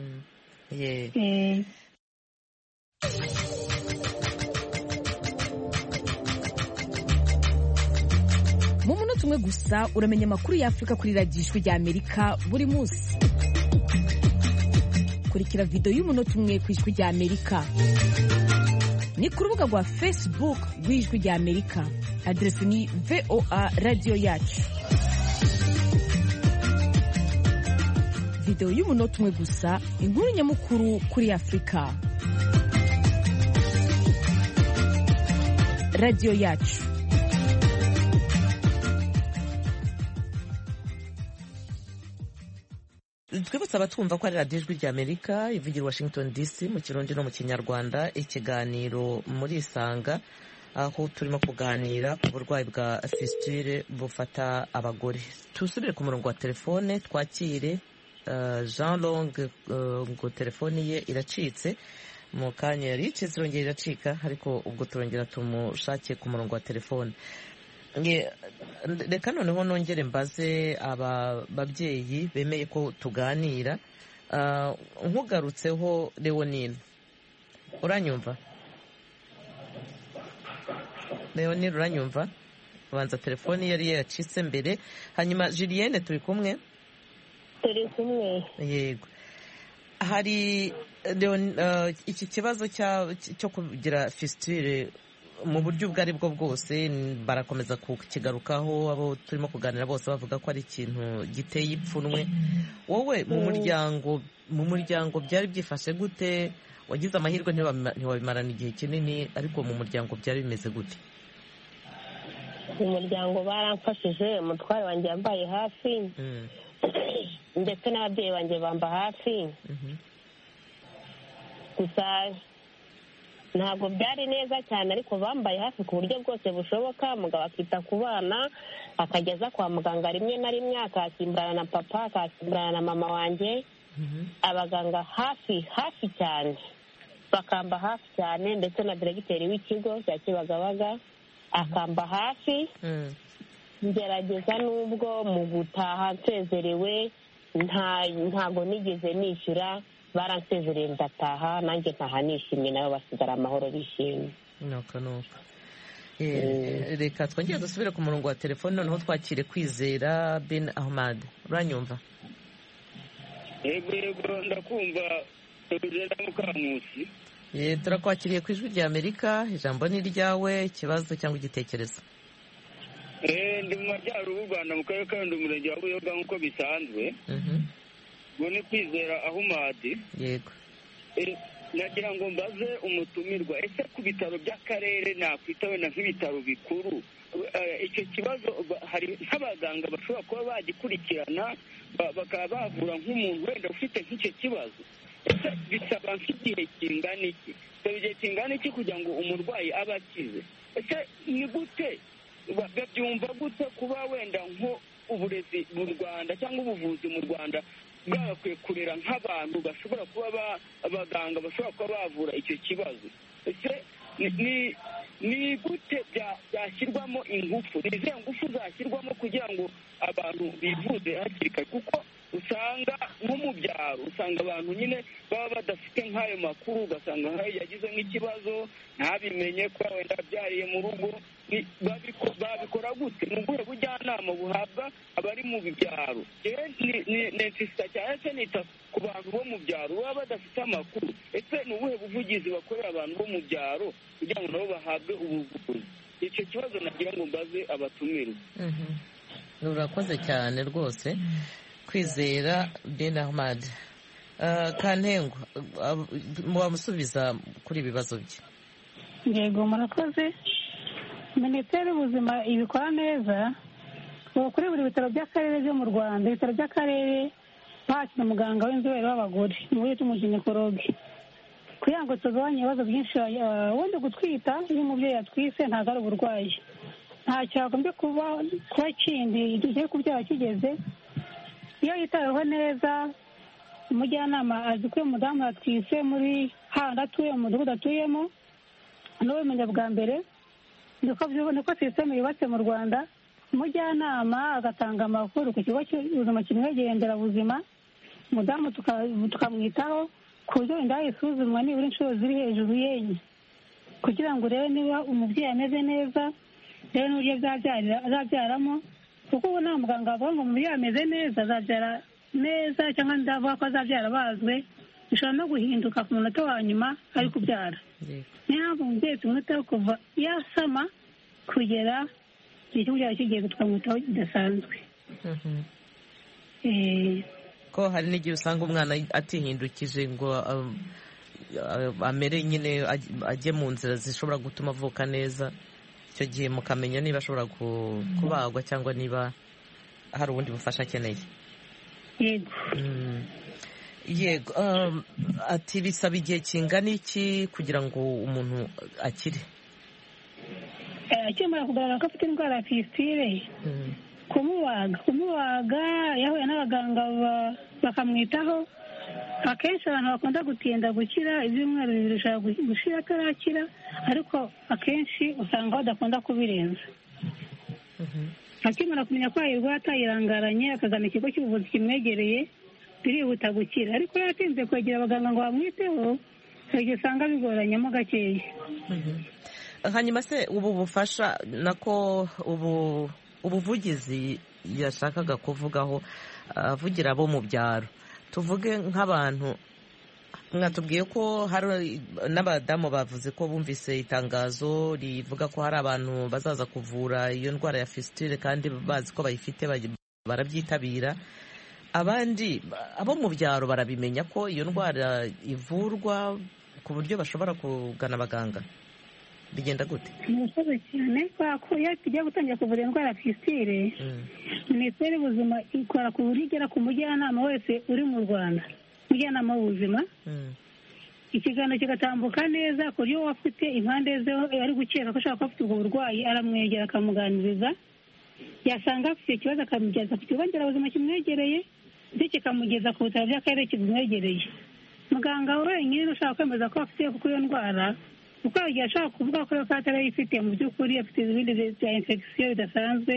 Mu munota umwe gusa uramenya amakuru y'Afurika kuri radiyo Ijwi ry'Amerika buri munsi. Kurikira video y'umunota umwe ku Ijwi ry'Amerika ni ku rubuga rwa Facebook rw'Ijwi ry'Amerika, adresi ni VOA Radio Yacu. Video y'umunota umwe gusa, inkuru nyamukuru kuri Afurika. Radio Yacu. Twibutsa abatwumva ko ari radiyo Ijwi ry'Amerika ivugira Washington DC mu Kirundi no mu Kinyarwanda, ikiganiro muri Isanga, aho turimo kuganira ku burwayi bwa fistile bufata abagore. Tusubire ku murongo wa telefone twakire Jean Long, ngo telefone ye iracitse mu kanya yari icitse irongera iracika, ariko ubwo turongera tumushake ku murongo wa telefone. Reka noneho nongere mbaze aba babyeyi bemeye ko tuganira. Nkugarutseho Leonine, uranyumva? Leonine uranyumva? Banza telefoni yari yacitse mbere. Hanyuma Julienne turi kumwe? Turi kumwe. Yego. Hari iki kibazo cyo kugira fistule mu buryo ubwo ari bwo bwose, barakomeza kukigarukaho, abo turimo kuganira bose bavuga ko ari ikintu giteye ipfunwe. Wowe mu muryango byari byifashe gute? Wagize amahirwe ntiwabimarana igihe kinini, ariko mu muryango byari bimeze gute? Mu muryango baramfashije, umutware wanjye yambaye hafi, ndetse n'ababyeyi banjye bamba hafi. Gusa ntabwo byari neza cyane, ariko bambaye hafi ku buryo bwose bushoboka. Umugabo akita ku bana, akageza kwa muganga rimwe na rimwe, akasimburana na papa, akasimburana na mama wanjye. Abaganga hafi cyane, bakamba hafi cyane, ndetse na diregiteri w'ikigo cya Kibagabaga akamba hafi. ngerageza n'ubwo mu gutaha nsezerewe ntago nigeze nishyura, baransezereye ndataha, nanjye ntaha nishimye, nabo basigara amahoro bishimye. nuko reka twongere dusubire ku murongo wa telefone, noneho twakire Kwizera Ben Ahmad. uranyumva? yego ndakumva. Kwizera Mukankusi. Turakwakiriye ku Ijwi ry'Amerika, ijambo ni ryawe, ikibazo cyangwa igitekerezo. Ndi mu majyaruguru y'u Rwanda mu karere ka Rulindo, umurenge wa Buyoga nk'uko bisanzwe. Ngo ni Kwizera Ahmad. Yego. Nagira ngo mbaze umutumirwa, ese ku bitaro by'akarere nakwita wenda nk'ibitaro bikuru, icyo kibazo hari nk'abaganga bashobora kuba bagikurikirana bakaba bavura nk'umuntu wenda ufite nk'icyo kibazo? Ese bisaba nk'igihe kingana iki? Bisaba igihe kingana iki kugira ngo umurwayi abe akize? Ese ni gute babyumva gute kuba wenda nko uburezi mu Rwanda cyangwa ubuvuzi mu Rwanda bwagakwiye kurera nk'abantu bashobora kuba abaganga bashobora kuba bavura icyo kibazo? Ese ni gute byashyirwamo ingufu? ni izihe ngufu zashyirwamo kugira ngo abantu bivuze hakiri kare? Kuko usanga nko mu byaro usanga abantu nyine baba badafite nk'ayo makuru, ugasanga nk'ayo yagize nk'ikibazo ntabimenye ko wenda byariye mu rugo. Babikora gute? ni ubuhe bujyanama buhabwa abari mu byaro? nensisita cyane se nita ku bantu bo mu byaro baba badafite amakuru. Ese ni ubuhe buvugizi bakorera abantu bo mu byaro kugira ngo nabo bahabwe ubuvuzi? Icyo kibazo nagira ngo mbaze abatumirwa. Urakoze cyane rwose Kwizera Ben Ahmad. Kantengo, mubamusubiza kuri ibibazo bye. Yego, murakoze. Minisiteri y'Ubuzima ibikora neza. Kuri buri bitaro by'akarere byo mu Rwanda, ibitaro by'akarere bahashyira umuganga w'inzobere w'abagore mu buryo bw'umuginekologe, kugira ngo tugabanye ibibazo byinshi. Wenda gutwita iyo umubyeyi atwise ntabwo ari uburwayi, ntacyo hagombye kuba kindi igihe kubyara kigeze. Iyo yitaweho neza, umujyanama azi ko umudamu yatwise muri handi atuye mu mudugudu atuyemo, n'ubimenya bwa mbere. Niko sisiteme yubatse mu Rwanda. Umujyanama agatanga amakuru ku kigo cy'ubuzima kimwegereye nderabuzima, umudamu tukamwitaho ku buryo inda isuzumwa nibura inshuro ziri hejuru y'enye, kugira ngo urebe niba umubyeyi ameze neza, rero n'uburyo azabyaramo. Kuko ubu nta muganga wavuga ngo umubyeyi ameze neza azabyara neza, cyangwa ndavuga ko azabyara bazwe. Bishobora no guhinduka ku munota wa nyuma ari kubyara. Niyo mpamvu umubyeyi tumwitaho kuva yasama kugera igihe cyo kubyara kigeze, tukamwitaho bidasanzwe. Ko hari n'igihe usanga umwana atihindukije ngo amere nyine ajye mu nzira zishobora gutuma avuka neza. Icyo gihe mukamenya niba ashobora kubagwa cyangwa niba hari ubundi bufasha akeneye. Yego. Ati bisaba igihe kingana iki kugira ngo umuntu akire? Akimara kugaragara ko afite indwara ya fistule, kumubaga yahuye n'abaganga bakamwitaho. Akenshi abantu bakunda gutinda gukira, ibyumweru 2 bishobora gushira atarakira, ariko akenshi usanga badakunda kubirenza. Akimara kumenya ko ayirwaye atayirangaranye, akagana ikigo cy'ubuvuzi kimwegereye, birihuta gukira. Ariko yatinze kwegera abaganga ngo bamwiteho, igihe usanga bigoranyemo gakeya. Hanyuma se ubu bufasha nako ubuvugizi yashakaga kuvugaho, avugira abo mu byaro, tuvuge nk'abantu mwatubwiye ko hari n'abadamu bavuze ko bumvise itangazo rivuga ko hari abantu bazaza kuvura iyo ndwara ya fistule kandi bazi ko bayifite barabyitabira. Abandi abo mu byaro barabimenya ko iyo ndwara ivurwa ku buryo bashobora kugana abaganga? Bigenda gute? Murakoze cyane. Ko iyo tugiye gutangira kuvura indwara ya fistule, Minisiteri y'Ubuzima ikora ku buryo igera ku mujyanama wese uri mu Rwanda, umujyanama w'ubuzima. Ikiganiro kigatambuka neza ku buryo wafite impande ze ari gukeka ko ashobora kuba afite ubwo burwayi, aramwegera akamuganiriza. Yasanga afite ikibazo akamugeza ku kigo nderabuzima kimwegereye, ndetse kikamugeza ku bitaro by'akarere kimwegereye. Muganga wenyine ushaka kwemeza ko afite kuko iyo ndwara, kuko igihe ashobora kuvuga ko atari ayifite, mu by'ukuri afite ibindi bya infection bidasanzwe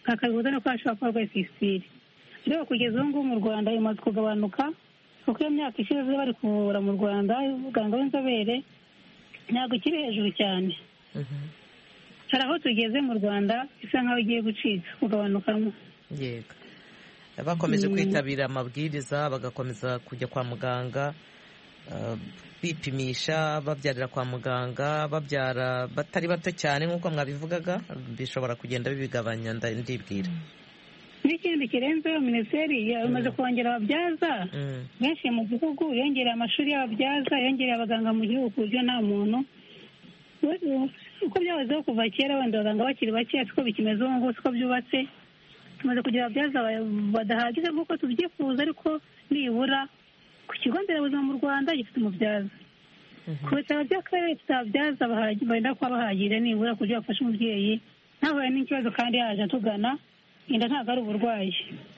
akabihuza no kuba ashobora kuba arwaye fisitire. Rero kugeza ubu ngubu mu Rwanda bimaze kugabanuka kuko iyo myaka ishize bari kuvura mu Rwanda umuganga w'inzobere ntabwo ikiri hejuru cyane. Hari aho tugeze mu Rwanda bisa nk'aho igiye gucika kugabanukamo. Yego, bakomeje kwitabira amabwiriza bagakomeza kujya kwa muganga bipimisha, babyarira kwa muganga, babyara batari bato cyane nk'uko mwabivugaga, bishobora kugenda bibigabanya ndibwira. N'ikindi kirenzeho minisiteri imaze kongera ababyaza benshi mu gihugu, yongereye amashuri y'ababyaza, yongereye abaganga mu gihugu ku buryo nta muntu uko byahozeho kuva kera wenda abaganga bakiri bakeya siko bikimeze ubu ngubu siko byubatse. Tumaze kugira ababyaza badahagije nk'uko tubyifuza, ariko nibura ku kigo nderabuzima mu Rwanda gifite umubyaza, ku bitaro by'akarere gifite ababyaza benda kuba bahagije nibura ku buryo bafasha umubyeyi ntahuye n'ikibazo kandi yaje atugana, inda ntabwo ari uburwayi.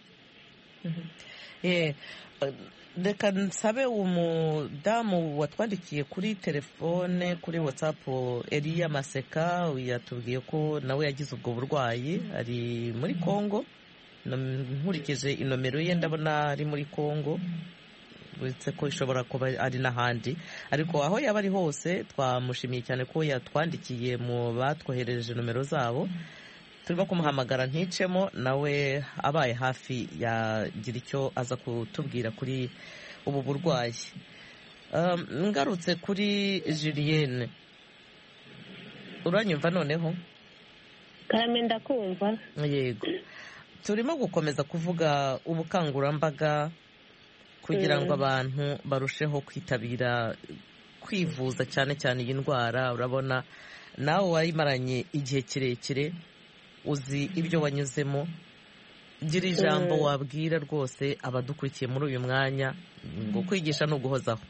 Reka nsabe umudamu watwandikiye kuri telefone kuri WhatsApp, Eliya Maseka, yatubwiye ko nawe yagize ubwo burwayi, ari muri Congo. Nkurikije inomero ye ndabona ari muri Congo, uretse ko ishobora kuba ari n'ahandi, ariko aho yaba ari hose twamushimiye cyane ko yatwandikiye mu batwoherereje nomero zabo. Turimo kumuhamagara nticemo, nawe abaye hafi yagira icyo aza kutubwira kuri ubu burwayi. Ngarutse kuri Julienne, uranyumva noneho? Karame ndakumva. Yego, turimo gukomeza kuvuga ubukangurambaga kugira ngo abantu barusheho kwitabira kwivuza cyane cyane iyi ndwara. Urabona nawe wayimaranye igihe kirekire, uzi ibyo wanyuzemo. Gira ijambo wabwira rwose abadukurikiye muri uyu mwanya, ngo kwigisha ni uguhozaho.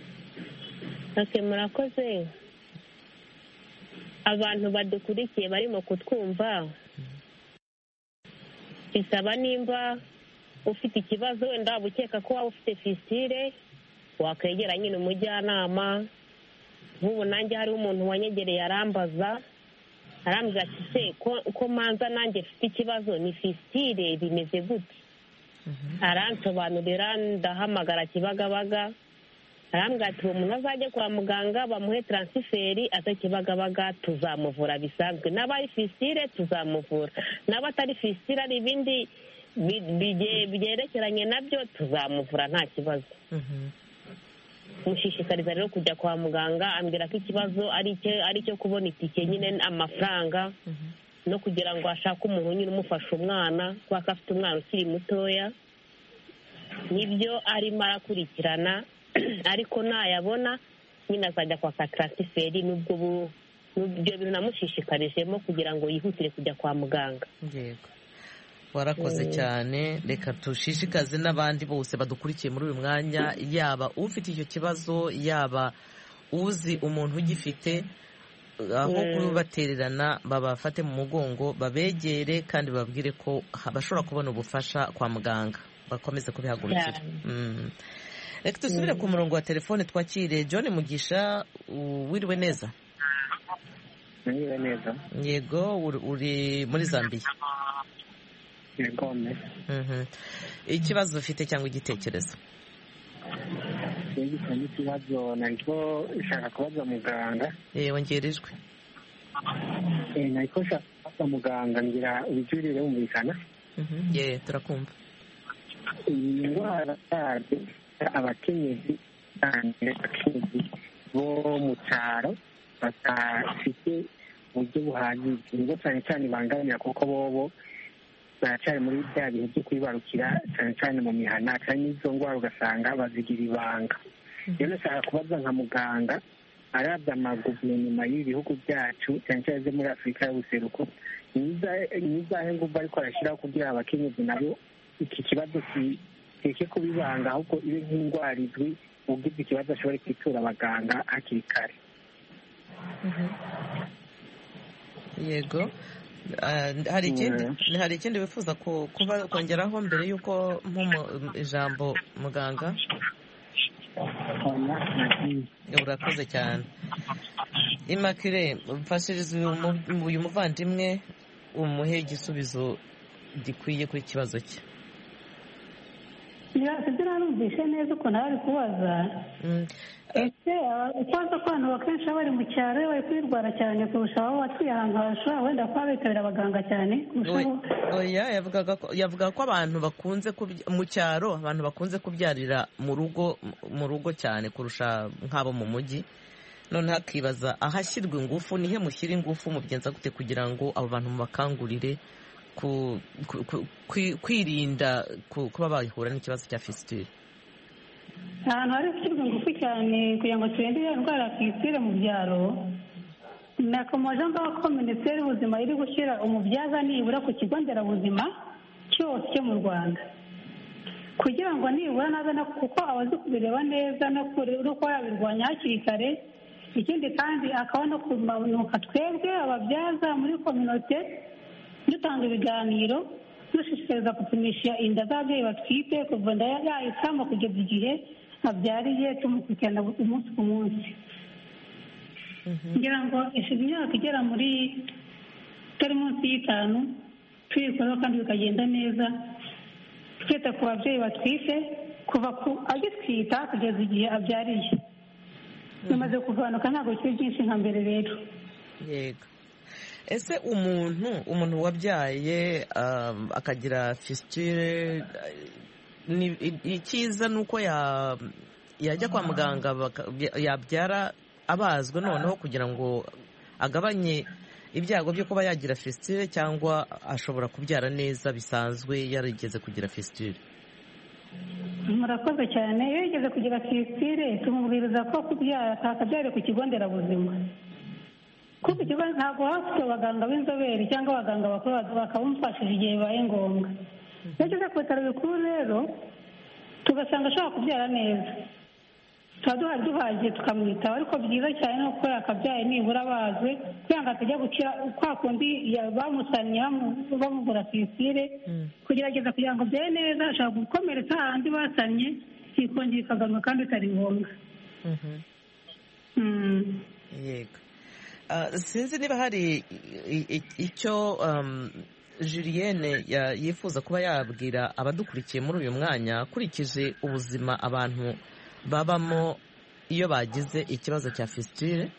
Murakoze. Abantu badukurikiye barimo kutwumva, bisaba nimba ufite ikibazo wenda waba ukeka ko waba ufite fisitire, wakwegera nyine umujyanama. Nk'ubu nanjye hariho umuntu wanyegereye arambaza, arambwira ati se ko manza nanjye mfite ikibazo, ni fisitire bimeze gute? Aransobanurira, ndahamagara Kibagabaga, arambwira ati uwo muntu azajya kwa muganga bamuhe taransiferi aza Kibagabaga, tuzamuvura bisanzwe. N'abari fisitire tuzamuvura, n'abatari fisitire ari ibindi byerekeranye nabyo tuzamuvura nta kibazo. Mushishikariza rero kujya kwa muganga. Ambwira ko ikibazo ari cyo kubona itike nyine, amafaranga, no kugira ngo ashake umuntu nyine umufasha umwana, kuko afite umwana ukiri mutoya. Nibyo arimo arakurikirana, ariko nayabona nyine azajya kwa taransiferi. N'ubwo ibyo bintu namushishikarijemo kugira ngo yihutire kujya kwa muganga. Yego, warakoze cyane. Reka dushishikaze n'abandi bose badukurikiye muri uyu mwanya, yaba ufite icyo kibazo, yaba uzi umuntu ugifite, aho kubatererana babafate mu mugongo, babegere kandi babwire ko bashobora kubona ubufasha kwa muganga, bakomeze kubihagurukira. Reka dusubire ku murongo wa telefone twakire John Mugisha. Wiriwe neza? Wiriwe neza. Yego, uri muri Zambia? Ikibazo ufite cyangwa igitekerezo? Ikibazo nariko nshaka kubaza muganga. Wongerejwe. Nariko nshaka kubaza muganga, ngira ubijurire bumvikana. Turakumva. Iyi ndwara abakenyezi bo mu cyaro batafite uburyo buhagije, nibo cyane cyane bangamira, kuko bobo baracyari muri bya bihe byo kwibarukira cyane cyane mu mihana, cyane n'izo ndwara ugasanga bazigira ibanga. Rero nashaka kubaza nka muganga, arabye amaguverinoma y'ibihugu byacu cyane cyane zo muri Afurika y'ubuseruko, nizahe nguvu ariko arashyiraho kugira abakenyezi nabo iki kibazo kireke kubibanga, ahubwo ibe nk'indwara izwi, ugize ikibazo ashobore kwitura abaganga hakiri kare. Yego, hari ikindi wifuza kongeraho mbere y'uko ijambo muganga? Urakoze cyane. Immaculée, mfashiriza uyu muvandimwe umuhe igisubizo gikwiye kuri kibazo cye. sinzi narumvishe neza uko nawe ari kubaza ese ikibazo ko abantu akenshi baba bari mu cyaro bari kwirwara cyane kurusha aho batuye ahantu hashobora wenda kuba bitabira abaganga cyane oya yavuga ko abantu bakunze mu cyaro abantu bakunze kubyarira mu rugo cyane kurusha nk'abo mu mujyi. Noneho akibaza ahashyirwa ingufu nihe mushyira ingufu mubigenza gute kugira ngo abo bantu mubakangurire kwirinda kuba bahura n'ikibazo cya fistule. ahantu hari gushyirwa ingufu cyane kugira ngo turinde iyo ndwara ya fistule mu byaro nakomeje mbaho ko minisiteri y'ubuzima iri gushyira umubyaza nibura ku kigo nderabuzima cyose cyo mu Rwanda kugira ngo nibura naze kuko abazi kubireba neza no kuba yabirwanya hakiri kare. Ikindi kandi akaba no kumanuka twebwe ababyaza muri kominote dutanga ibiganiro dushishikariza gupimisha inda z'ababyeyi batwite kuva inda yahitamo kugeza igihe abyariye tumukurikirana umunsi ku munsi. ngira ngo ishize imyaka igera muri itari munsi y'5 tuyikoraho kandi bikagenda neza twita ku babyeyi batwite kuva agitwita kugeza igihe abyariye. bimaze kugabanuka ntabwo bikiri byinshi nka mbere rero. Yego. Ese umuntu wabyaye akagira fistule icyiza ni uko yajya kwa muganga yabyara abazwe noneho kugira ngo agabanye ibyago byo kuba yagira fistule cyangwa ashobora kubyara neza bisanzwe yarigeze kugira fistule? murakoze cyane. iyo yigeze kugira fistule tumubwiriza ko kubyara atakabyare ku kigo nderabuzima kuko ikigo ntabwo hafite abaganga b'inzobere cyangwa abaganga bakuru bakabumufashije igihe bibaye ngombwa. iyo ageze ku bitaro bikuru rero tugasanga ashobora kubyara neza tuba duhagiye tukamwitaho ariko byiza cyane ni uko yakabyaye nibura bazwe kugira ngo atajya gukira kwa kundi bamusannye bamuvura fistule kugerageza kugira ngo byere neza ashobora gukomeretsa ahandi basannye ikongera ikagaruka kandi bitari ngombwa. Yego. Sinzi niba hari icyo Julienne yifuza kuba yabwira abadukurikiye muri uyu mwanya akurikije ubuzima abantu babamo iyo bagize ikibazo cya fistule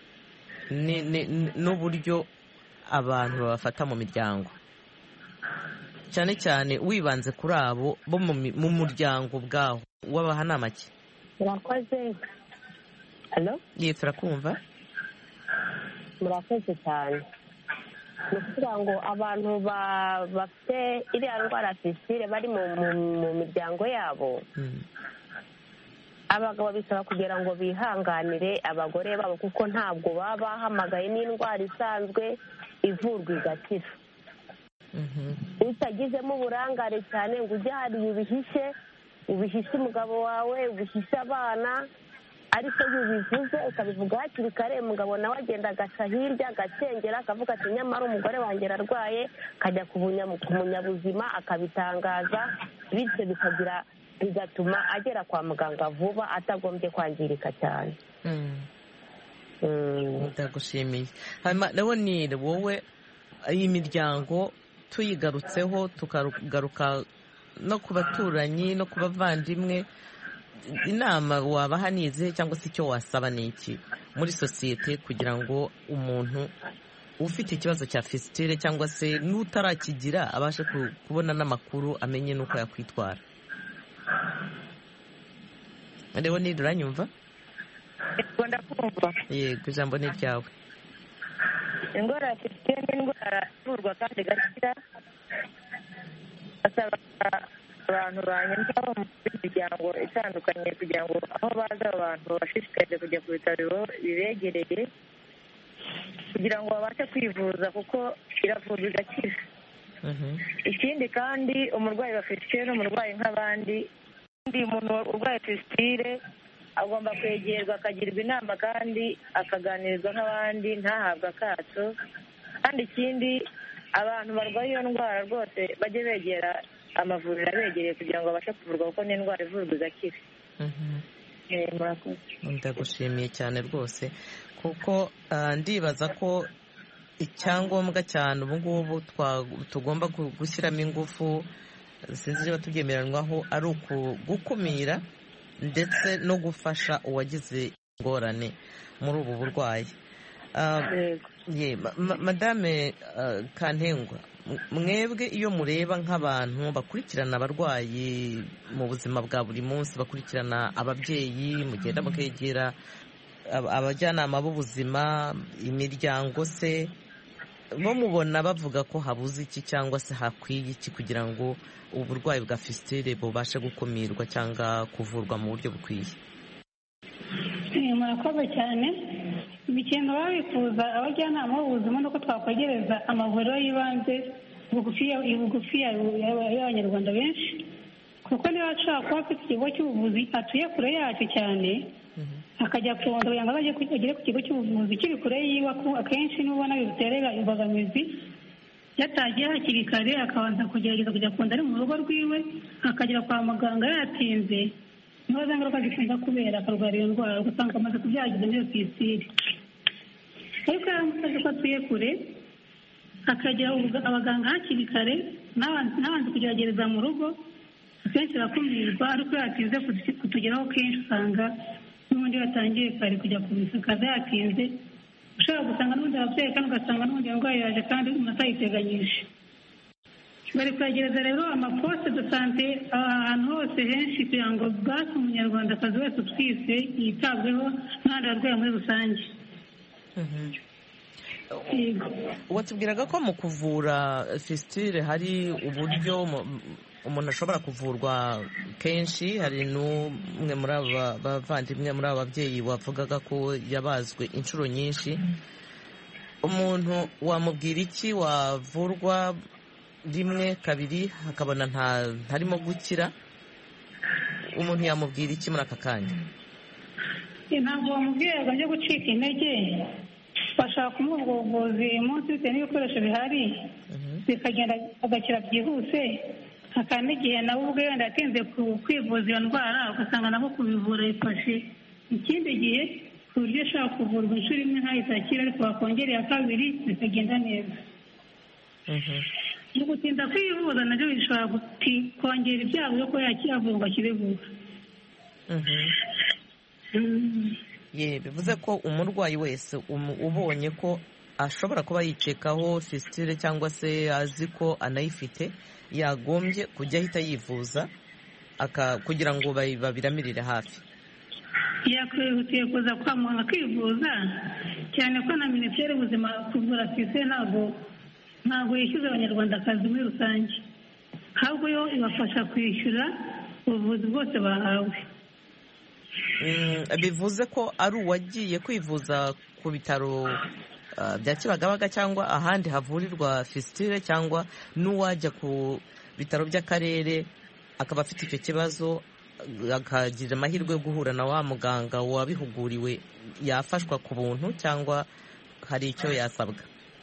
n'uburyo abantu babafata mu miryango cyane cyane wibanze kuri abo bo mu muryango bwaho wabaha nama ki? murakoze. turakumva. murakoze cyane. ni ukuvuga ngo abantu bafite iriya ndwara ya fistule bari mu miryango yabo abagabo bisaba kugira ngo bihanganire abagore babo kuko ntabwo baba bahamagaye n'indwara isanzwe ivurwa igakira. utagizemo uburangare cyane ngo ujye hariya ubihishe umugabo wawe ubihishe abana ariko iyo ubivuze ukabivuga hakiri kare umugabo nawe agenda agaca hirya agacengera akavuga ati nyamara umugore wanjye ararwaye akajya ku munyabuzima akabitangaza bityo bigatuma agera kwa muganga vuba atagombye kwangirika cyane. ndagushimiye. Leonide wowe iyi miryango tuyigarutseho tukagaruka no ku baturanyi no ku bavandimwe inama wabaha ni izihe cyangwa se icyo wasaba ni iki muri sosiyete kugira ngo umuntu ufite ikibazo cya fistule cyangwa se n'utarakigira abashe kubona n'amakuru amenye n'uko yakwitwara? Leonide uranyumva? ndakumva. Yego, ijambo ni ryawe. indwara ya fistule ni indwara ivurwa kandi igakira. asaba abantu banyumvaho mu miryango itandukanye kugira ngo aho baza abantu babashishikarize kujya ku bitaro bibegereye kugira ngo babashe kwivuza kuko iravurwa igakira. ikindi kandi umurwayi wa fistule ni umurwayi nk'abandi. umuntu urwaye fistule agomba kwegerwa akagirwa inama kandi akaganirizwa nk'abandi ntahabwe akato. kandi ikindi abantu barwaye iyo ndwara rwose bajye begera amavuriro abegereye kugira ngo babashe kuvurwa kuko ni indwara ivurwa igakira. ndagushimiye cyane rwose kuko ndibaza ko icyangombwa cyane ubu ngubu tugomba gushyiramo ingufu sinzi niba tubyemeranwaho ari gukumira ndetse no gufasha uwagize ingorane muri ubu burwayi. Madame Kantengwa, mwebwe iyo mureba nk'abantu bakurikirana abarwayi mu buzima bwa buri munsi, bakurikirana ababyeyi, mugenda mukegera abajyanama b'ubuzima, imiryango se, bo mubona bavuga ko habuze iki cyangwa se hakwiye iki kugira ngo uburwayi bwa fistule bubashe gukumirwa cyangwa kuvurwa mu buryo bukwiye? Murakoze cyane. Ikintu baba bifuza abajyanama b'ubuzima nuko twakwegereza amavuriro y'ibanze bugufi y'abanyarwanda benshi, kuko niba ashobora kuba afite ikigo cy'ubuvuzi atuye kure yacu cyane akajya kurondora kugira ngo agere ku kigo cy'ubuvuzi kiri kure yiwe, akenshi n'ubona bibuterera imbogamizi yatagiye hakiri kare akabanza kugerageza kujya kunda ari mu rugo rwiwe akagera kwa muganga yatinze, niho za ngaruka zikunda kubera akarwara iyo ndwara ugasanga amaze kubyagiza n'iyo fistule. Ariko yamusabye ko atuye kure akagera abaganga hakiri kare n'abanza kugerageza mu rugo, akenshi arakumirwa, ariko yatinze kutugeraho kenshi usanga n'ubundi yatangiye kare kujya kubisakaza yatinze, ushobora gusanga n'ubundi ababyeyi kandi ugasanga n'ubundi ndwara yaje kandi umuntu atayiteganyije. Bari kwegereza rero amaposte de sante ahantu hose henshi kugira ngo bwose umunyarwandakazi wese utwise yitabweho n'abandi barwayi muri rusange. Watubwiraga ko mu kuvura fistule hari uburyo umuntu ashobora kuvurwa kenshi. Hari n'umwe muri aba bavandimwe muri aba babyeyi wavugaga ko yabazwe inshuro nyinshi. Umuntu wamubwira iki wavurwa rimwe kabiri akabona ntarimo gukira? Umuntu yamubwira iki muri aka kanya? Ntabwo wamubwira ngo ajye gucika intege, bashaka kumuha ubwo buvuzi umunsi bitewe n'ibikoresho bihari bikagenda agakira byihuse, hakaba n'igihe nawe ubwe wenda yatinze kwivuza iyo ndwara ugasanga nabo kubivura bifashe ikindi gihe ku buryo ashobora kuvurwa inshuro imwe ntahita akira, ariko wakongera iya kabiri bikagenda neza. Mu gutinda kwivuza nabyo bishobora kongera ibyago byo kuba yakiyavurwa akiri vuba. Bivuze ko umurwayi wese ubonye ko ashobora kuba yicekaho fistule cyangwa se azi ko anayifite yagombye kujya ahita yivuza kugira ngo babiramirire hafi. Yakwihutiye kuza kwa muganga kwivuza, cyane ko na Minisiteri y'Ubuzima kuvura fistule ntabwo yishyuza abanyarwandakazi muri rusange, ahubwo yo ibafasha kwishyura ubuvuzi bwose bahawe. Bivuze ko ari uwagiye kwivuza ku bitaro bya Kibagabaga cyangwa ahandi havurirwa fistule, cyangwa n'uwajya ku bitaro by'akarere akaba afite icyo kibazo akagira amahirwe yo guhura na wa muganga wabihuguriwe, yafashwa ku buntu cyangwa hari icyo yasabwa?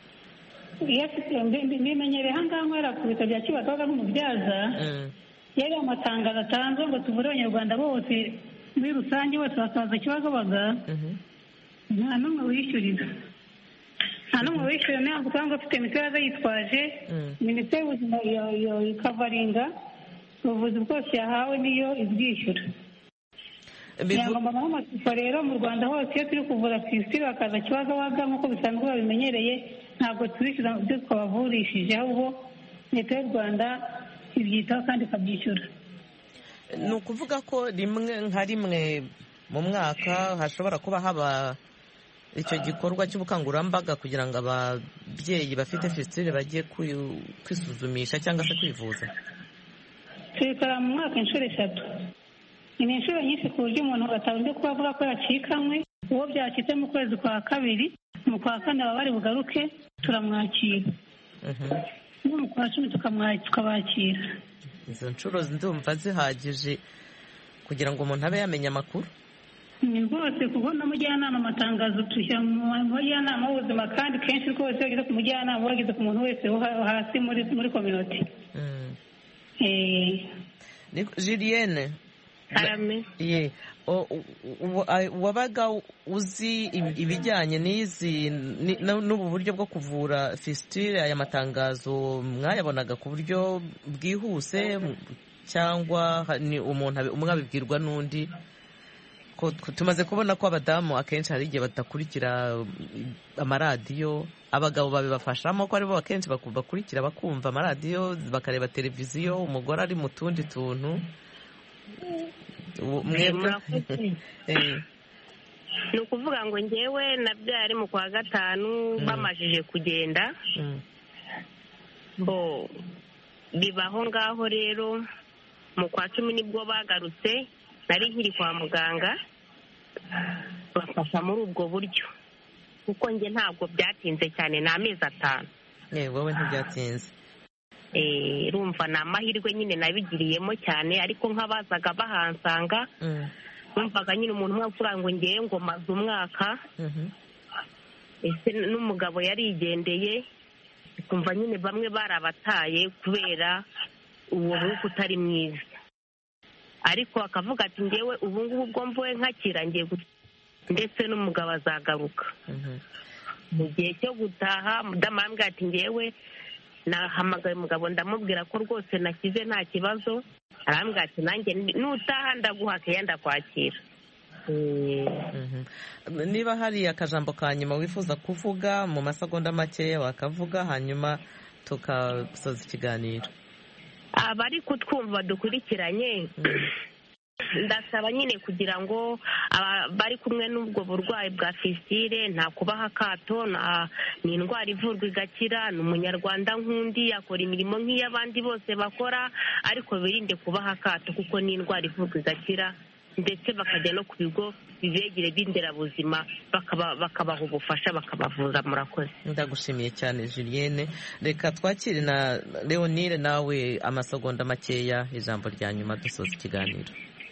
Bimenyereye ahangaha nkorera ku bitaro bya Kibagabaga nk'umubyaza, yari amatangazo atanzwe ngo tuvure abanyarwanda bose muri rusange bose bakaza Kibagabaga, nta n'umwe wishyurira. Ntabwo usanga afite mituweli yitwaje, Minisiteri y'Ubuzima ikavaringa ubuvuzi bwose yahawe niyo ibwishyura. Nyamama rero mu Rwanda hose iyo turi kuvura fistule bakaza Kibagabaga nk'uko bisanzwe babimenyereye, ntabwo tubishyuza ibyo twabavurishije, ahubwo leta y'u Rwanda ibyitaho kandi ikabyishyura. Ni ukuvuga ko rimwe mu mwaka hashobora kuba haba icyo gikorwa cy'ubukangurambaga kugira ngo ababyeyi bafite fistule bajye kwisuzumisha cyangwa se kwivuza. Tubikora mu mwaka inshuro 3. Ni inshuro nyinshi ku buryo umuntu atagombye kuba avuga ko yacikanwe. Uwo byacitse mu kwezi kwa kabiri, mu kwa kane baba bari bugaruke turamwakira, no mu kwa 10 tukabakira. Izo nshuro ndumva zihagije kugira ngo umuntu abe yamenya amakuru. Ni rwose kubona mujyanama amatangazo tushyira mu mujyanama w'ubuzima, kandi kenshi rwose bageze ku mujyanama bageze ku muntu wese wo hasi muri community. Julienne, wabaga uzi ibijyanye n'izi n'ubu buryo bwo kuvura fistule, aya matangazo mwayabonaga ku buryo bwihuse cyangwa ni umuntu umwe abibwirwa n'undi? Tumaze kubona ko abadamu akenshi hari igihe batakurikira amaradiyo, abagabo babibafashamo ko aribo akenshi bakurikira bakumva amaradiyo bakareba televiziyo, umugore ari mu tundi tuntu. Ni ukuvuga ngo ngewe nabyo yari mu kwa gatanu bamajije kugenda bibaho ngaho. Rero mu kwa 10 nibwo bagarutse, nari nkiri kwa muganga, bafasha muri ubwo buryo kuko nge ntabwo byatinze cyane, ni amezi 5. Wowe ntibyatinze. Rumva ni amahirwe nyine nabigiriyemo cyane, ariko nk'abazaga bahansanga bumvaga nyine umuntu umwe avuga ngo ngewe ngo maze umwaka, ese n'umugabo yarigendeye, kumva nyine bamwe barabataye kubera uwo mwuka utari mwiza, ariko akavuga ati ngewe ubu ngubu ubwo mvuye nkakira ngiye ndetse n'umugabo azagaruka. Mu gihe cyo gutaha mudamu arambwira ati ngewe nahamagaye umugabo ndamubwira ko rwose nakize nta kibazo, arambwira ati nanjye nutaha ndaguha keya ndakwakira. Niba hari akajambo ka nyuma wifuza kuvuga mu masegonda makeya wakavuga, hanyuma tukasoza ikiganiro. Abari kutwumva dukurikiranye, ndasaba nyine kugira ngo bari kumwe n'ubwo burwayi bwa fistule nta kubaha akato, ni indwara ivurwa igakira, ni umunyarwanda nk'undi, yakora imirimo nk'iy'abandi bose bakora, ariko birinde kubaha akato kuko ni indwara ivurwa igakira, ndetse bakajya no ku bigo bibegere by'inderabuzima bakabaha ubufasha bakabavura. Murakoze. Ndagushimiye cyane Julienne. Reka twakire na Leonire, nawe amasegonda makeya, ijambo rya nyuma dusoza ikiganiro.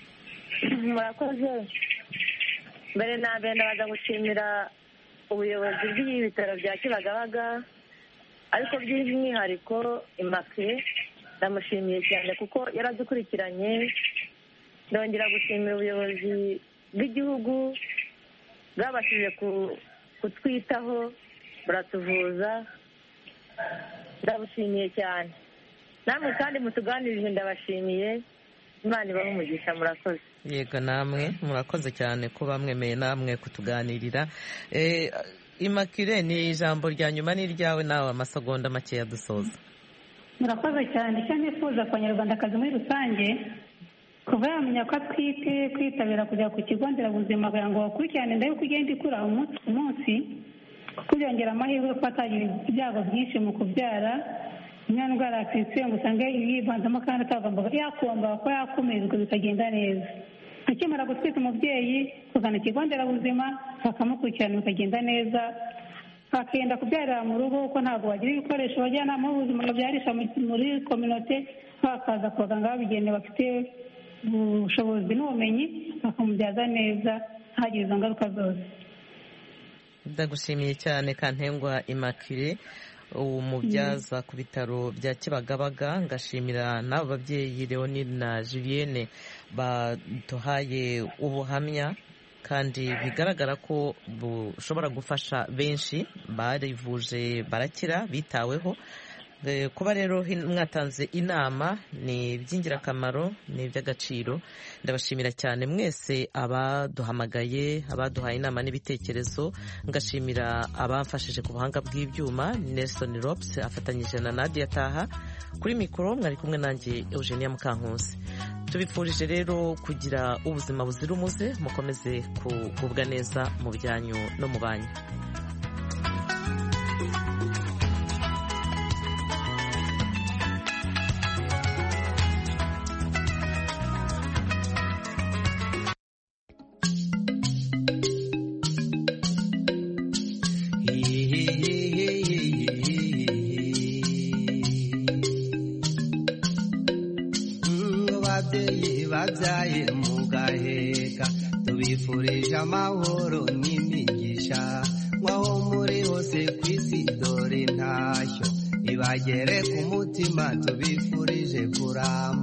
Murakoze. Mbere na mbere ndabaza gushimira ubuyobozi bw'ibitaro bya Kibagabaga, ariko by'umwihariko Immaculée ndamushimiye cyane kuko yaradukurikiranye. Ndongera gushimira ubuyobozi bw'igihugu bwabashije kutwitaho buratuvuza, ndabushimiye cyane. Namwe kandi mutuganirije ndabashimiye, Imana ibahe umugisha. Murakoze. Yego, namwe murakoze cyane ko bamwemeye namwe kutuganirira. Immaculée, ni ijambo rya nyuma ni ryawe, nawe amasegonda makeya dusoza. Murakoze cyane. Icyo nifuza ku banyarwandakazi muri rusange, kuva yamenya ko atwite, kwitabira kujya ku kigo nderabuzima kugira ngo bakurikirane ndebe ko igenda ikura umunsi ku munsi, kubyongera amahirwe ko atagira ibyago byinshi mu kubyara. Iyo ndwara ya fistule ngo usange yivanzemo kandi yakumva ko yakumirizwa bikagenda neza. Akimara gutwita umubyeyi, kugana ikigo nderabuzima bakamukurikirana bikagenda neza, bakenda kubyarira mu rugo kuko ntabwo bagira ibikoresho abajyanama b'ubuzima babyarisha muri kominote, bakaza ku baganga babigenewe bafite ubushobozi n'ubumenyi bakamubyaza neza ntagire izo ngaruka zose. Ndagushimiye cyane Kantengwa Immaculée, umubyaza ku bitaro bya Kibagabaga. Ngashimira n'abo babyeyi Leonine na Julienne baduhaye ubuhamya kandi bigaragara ko bushobora gufasha benshi, barivuje barakira, bitaweho. Kuba rero mwatanze inama ni iby'ingirakamaro, ni iby'agaciro. Ndabashimira cyane mwese abaduhamagaye, abaduhaye inama n'ibitekerezo. Ngashimira abamfashije ku buhanga bw'ibyuma, Nelson Rops afatanyije na Nadia Taha. Kuri mikoro mwari kumwe nanjye Eugenia Mukankusi. Tubifurije rero kugira ubuzima buzira umuze, mukomeze kugubwa neza mu byanyu no mu banyu. babyaye mugaheka tubifurije amahoro n'imigisha, nk'aho muri hose ku isi dore intashyo ibagere ku mutima, tubifurije kuramba.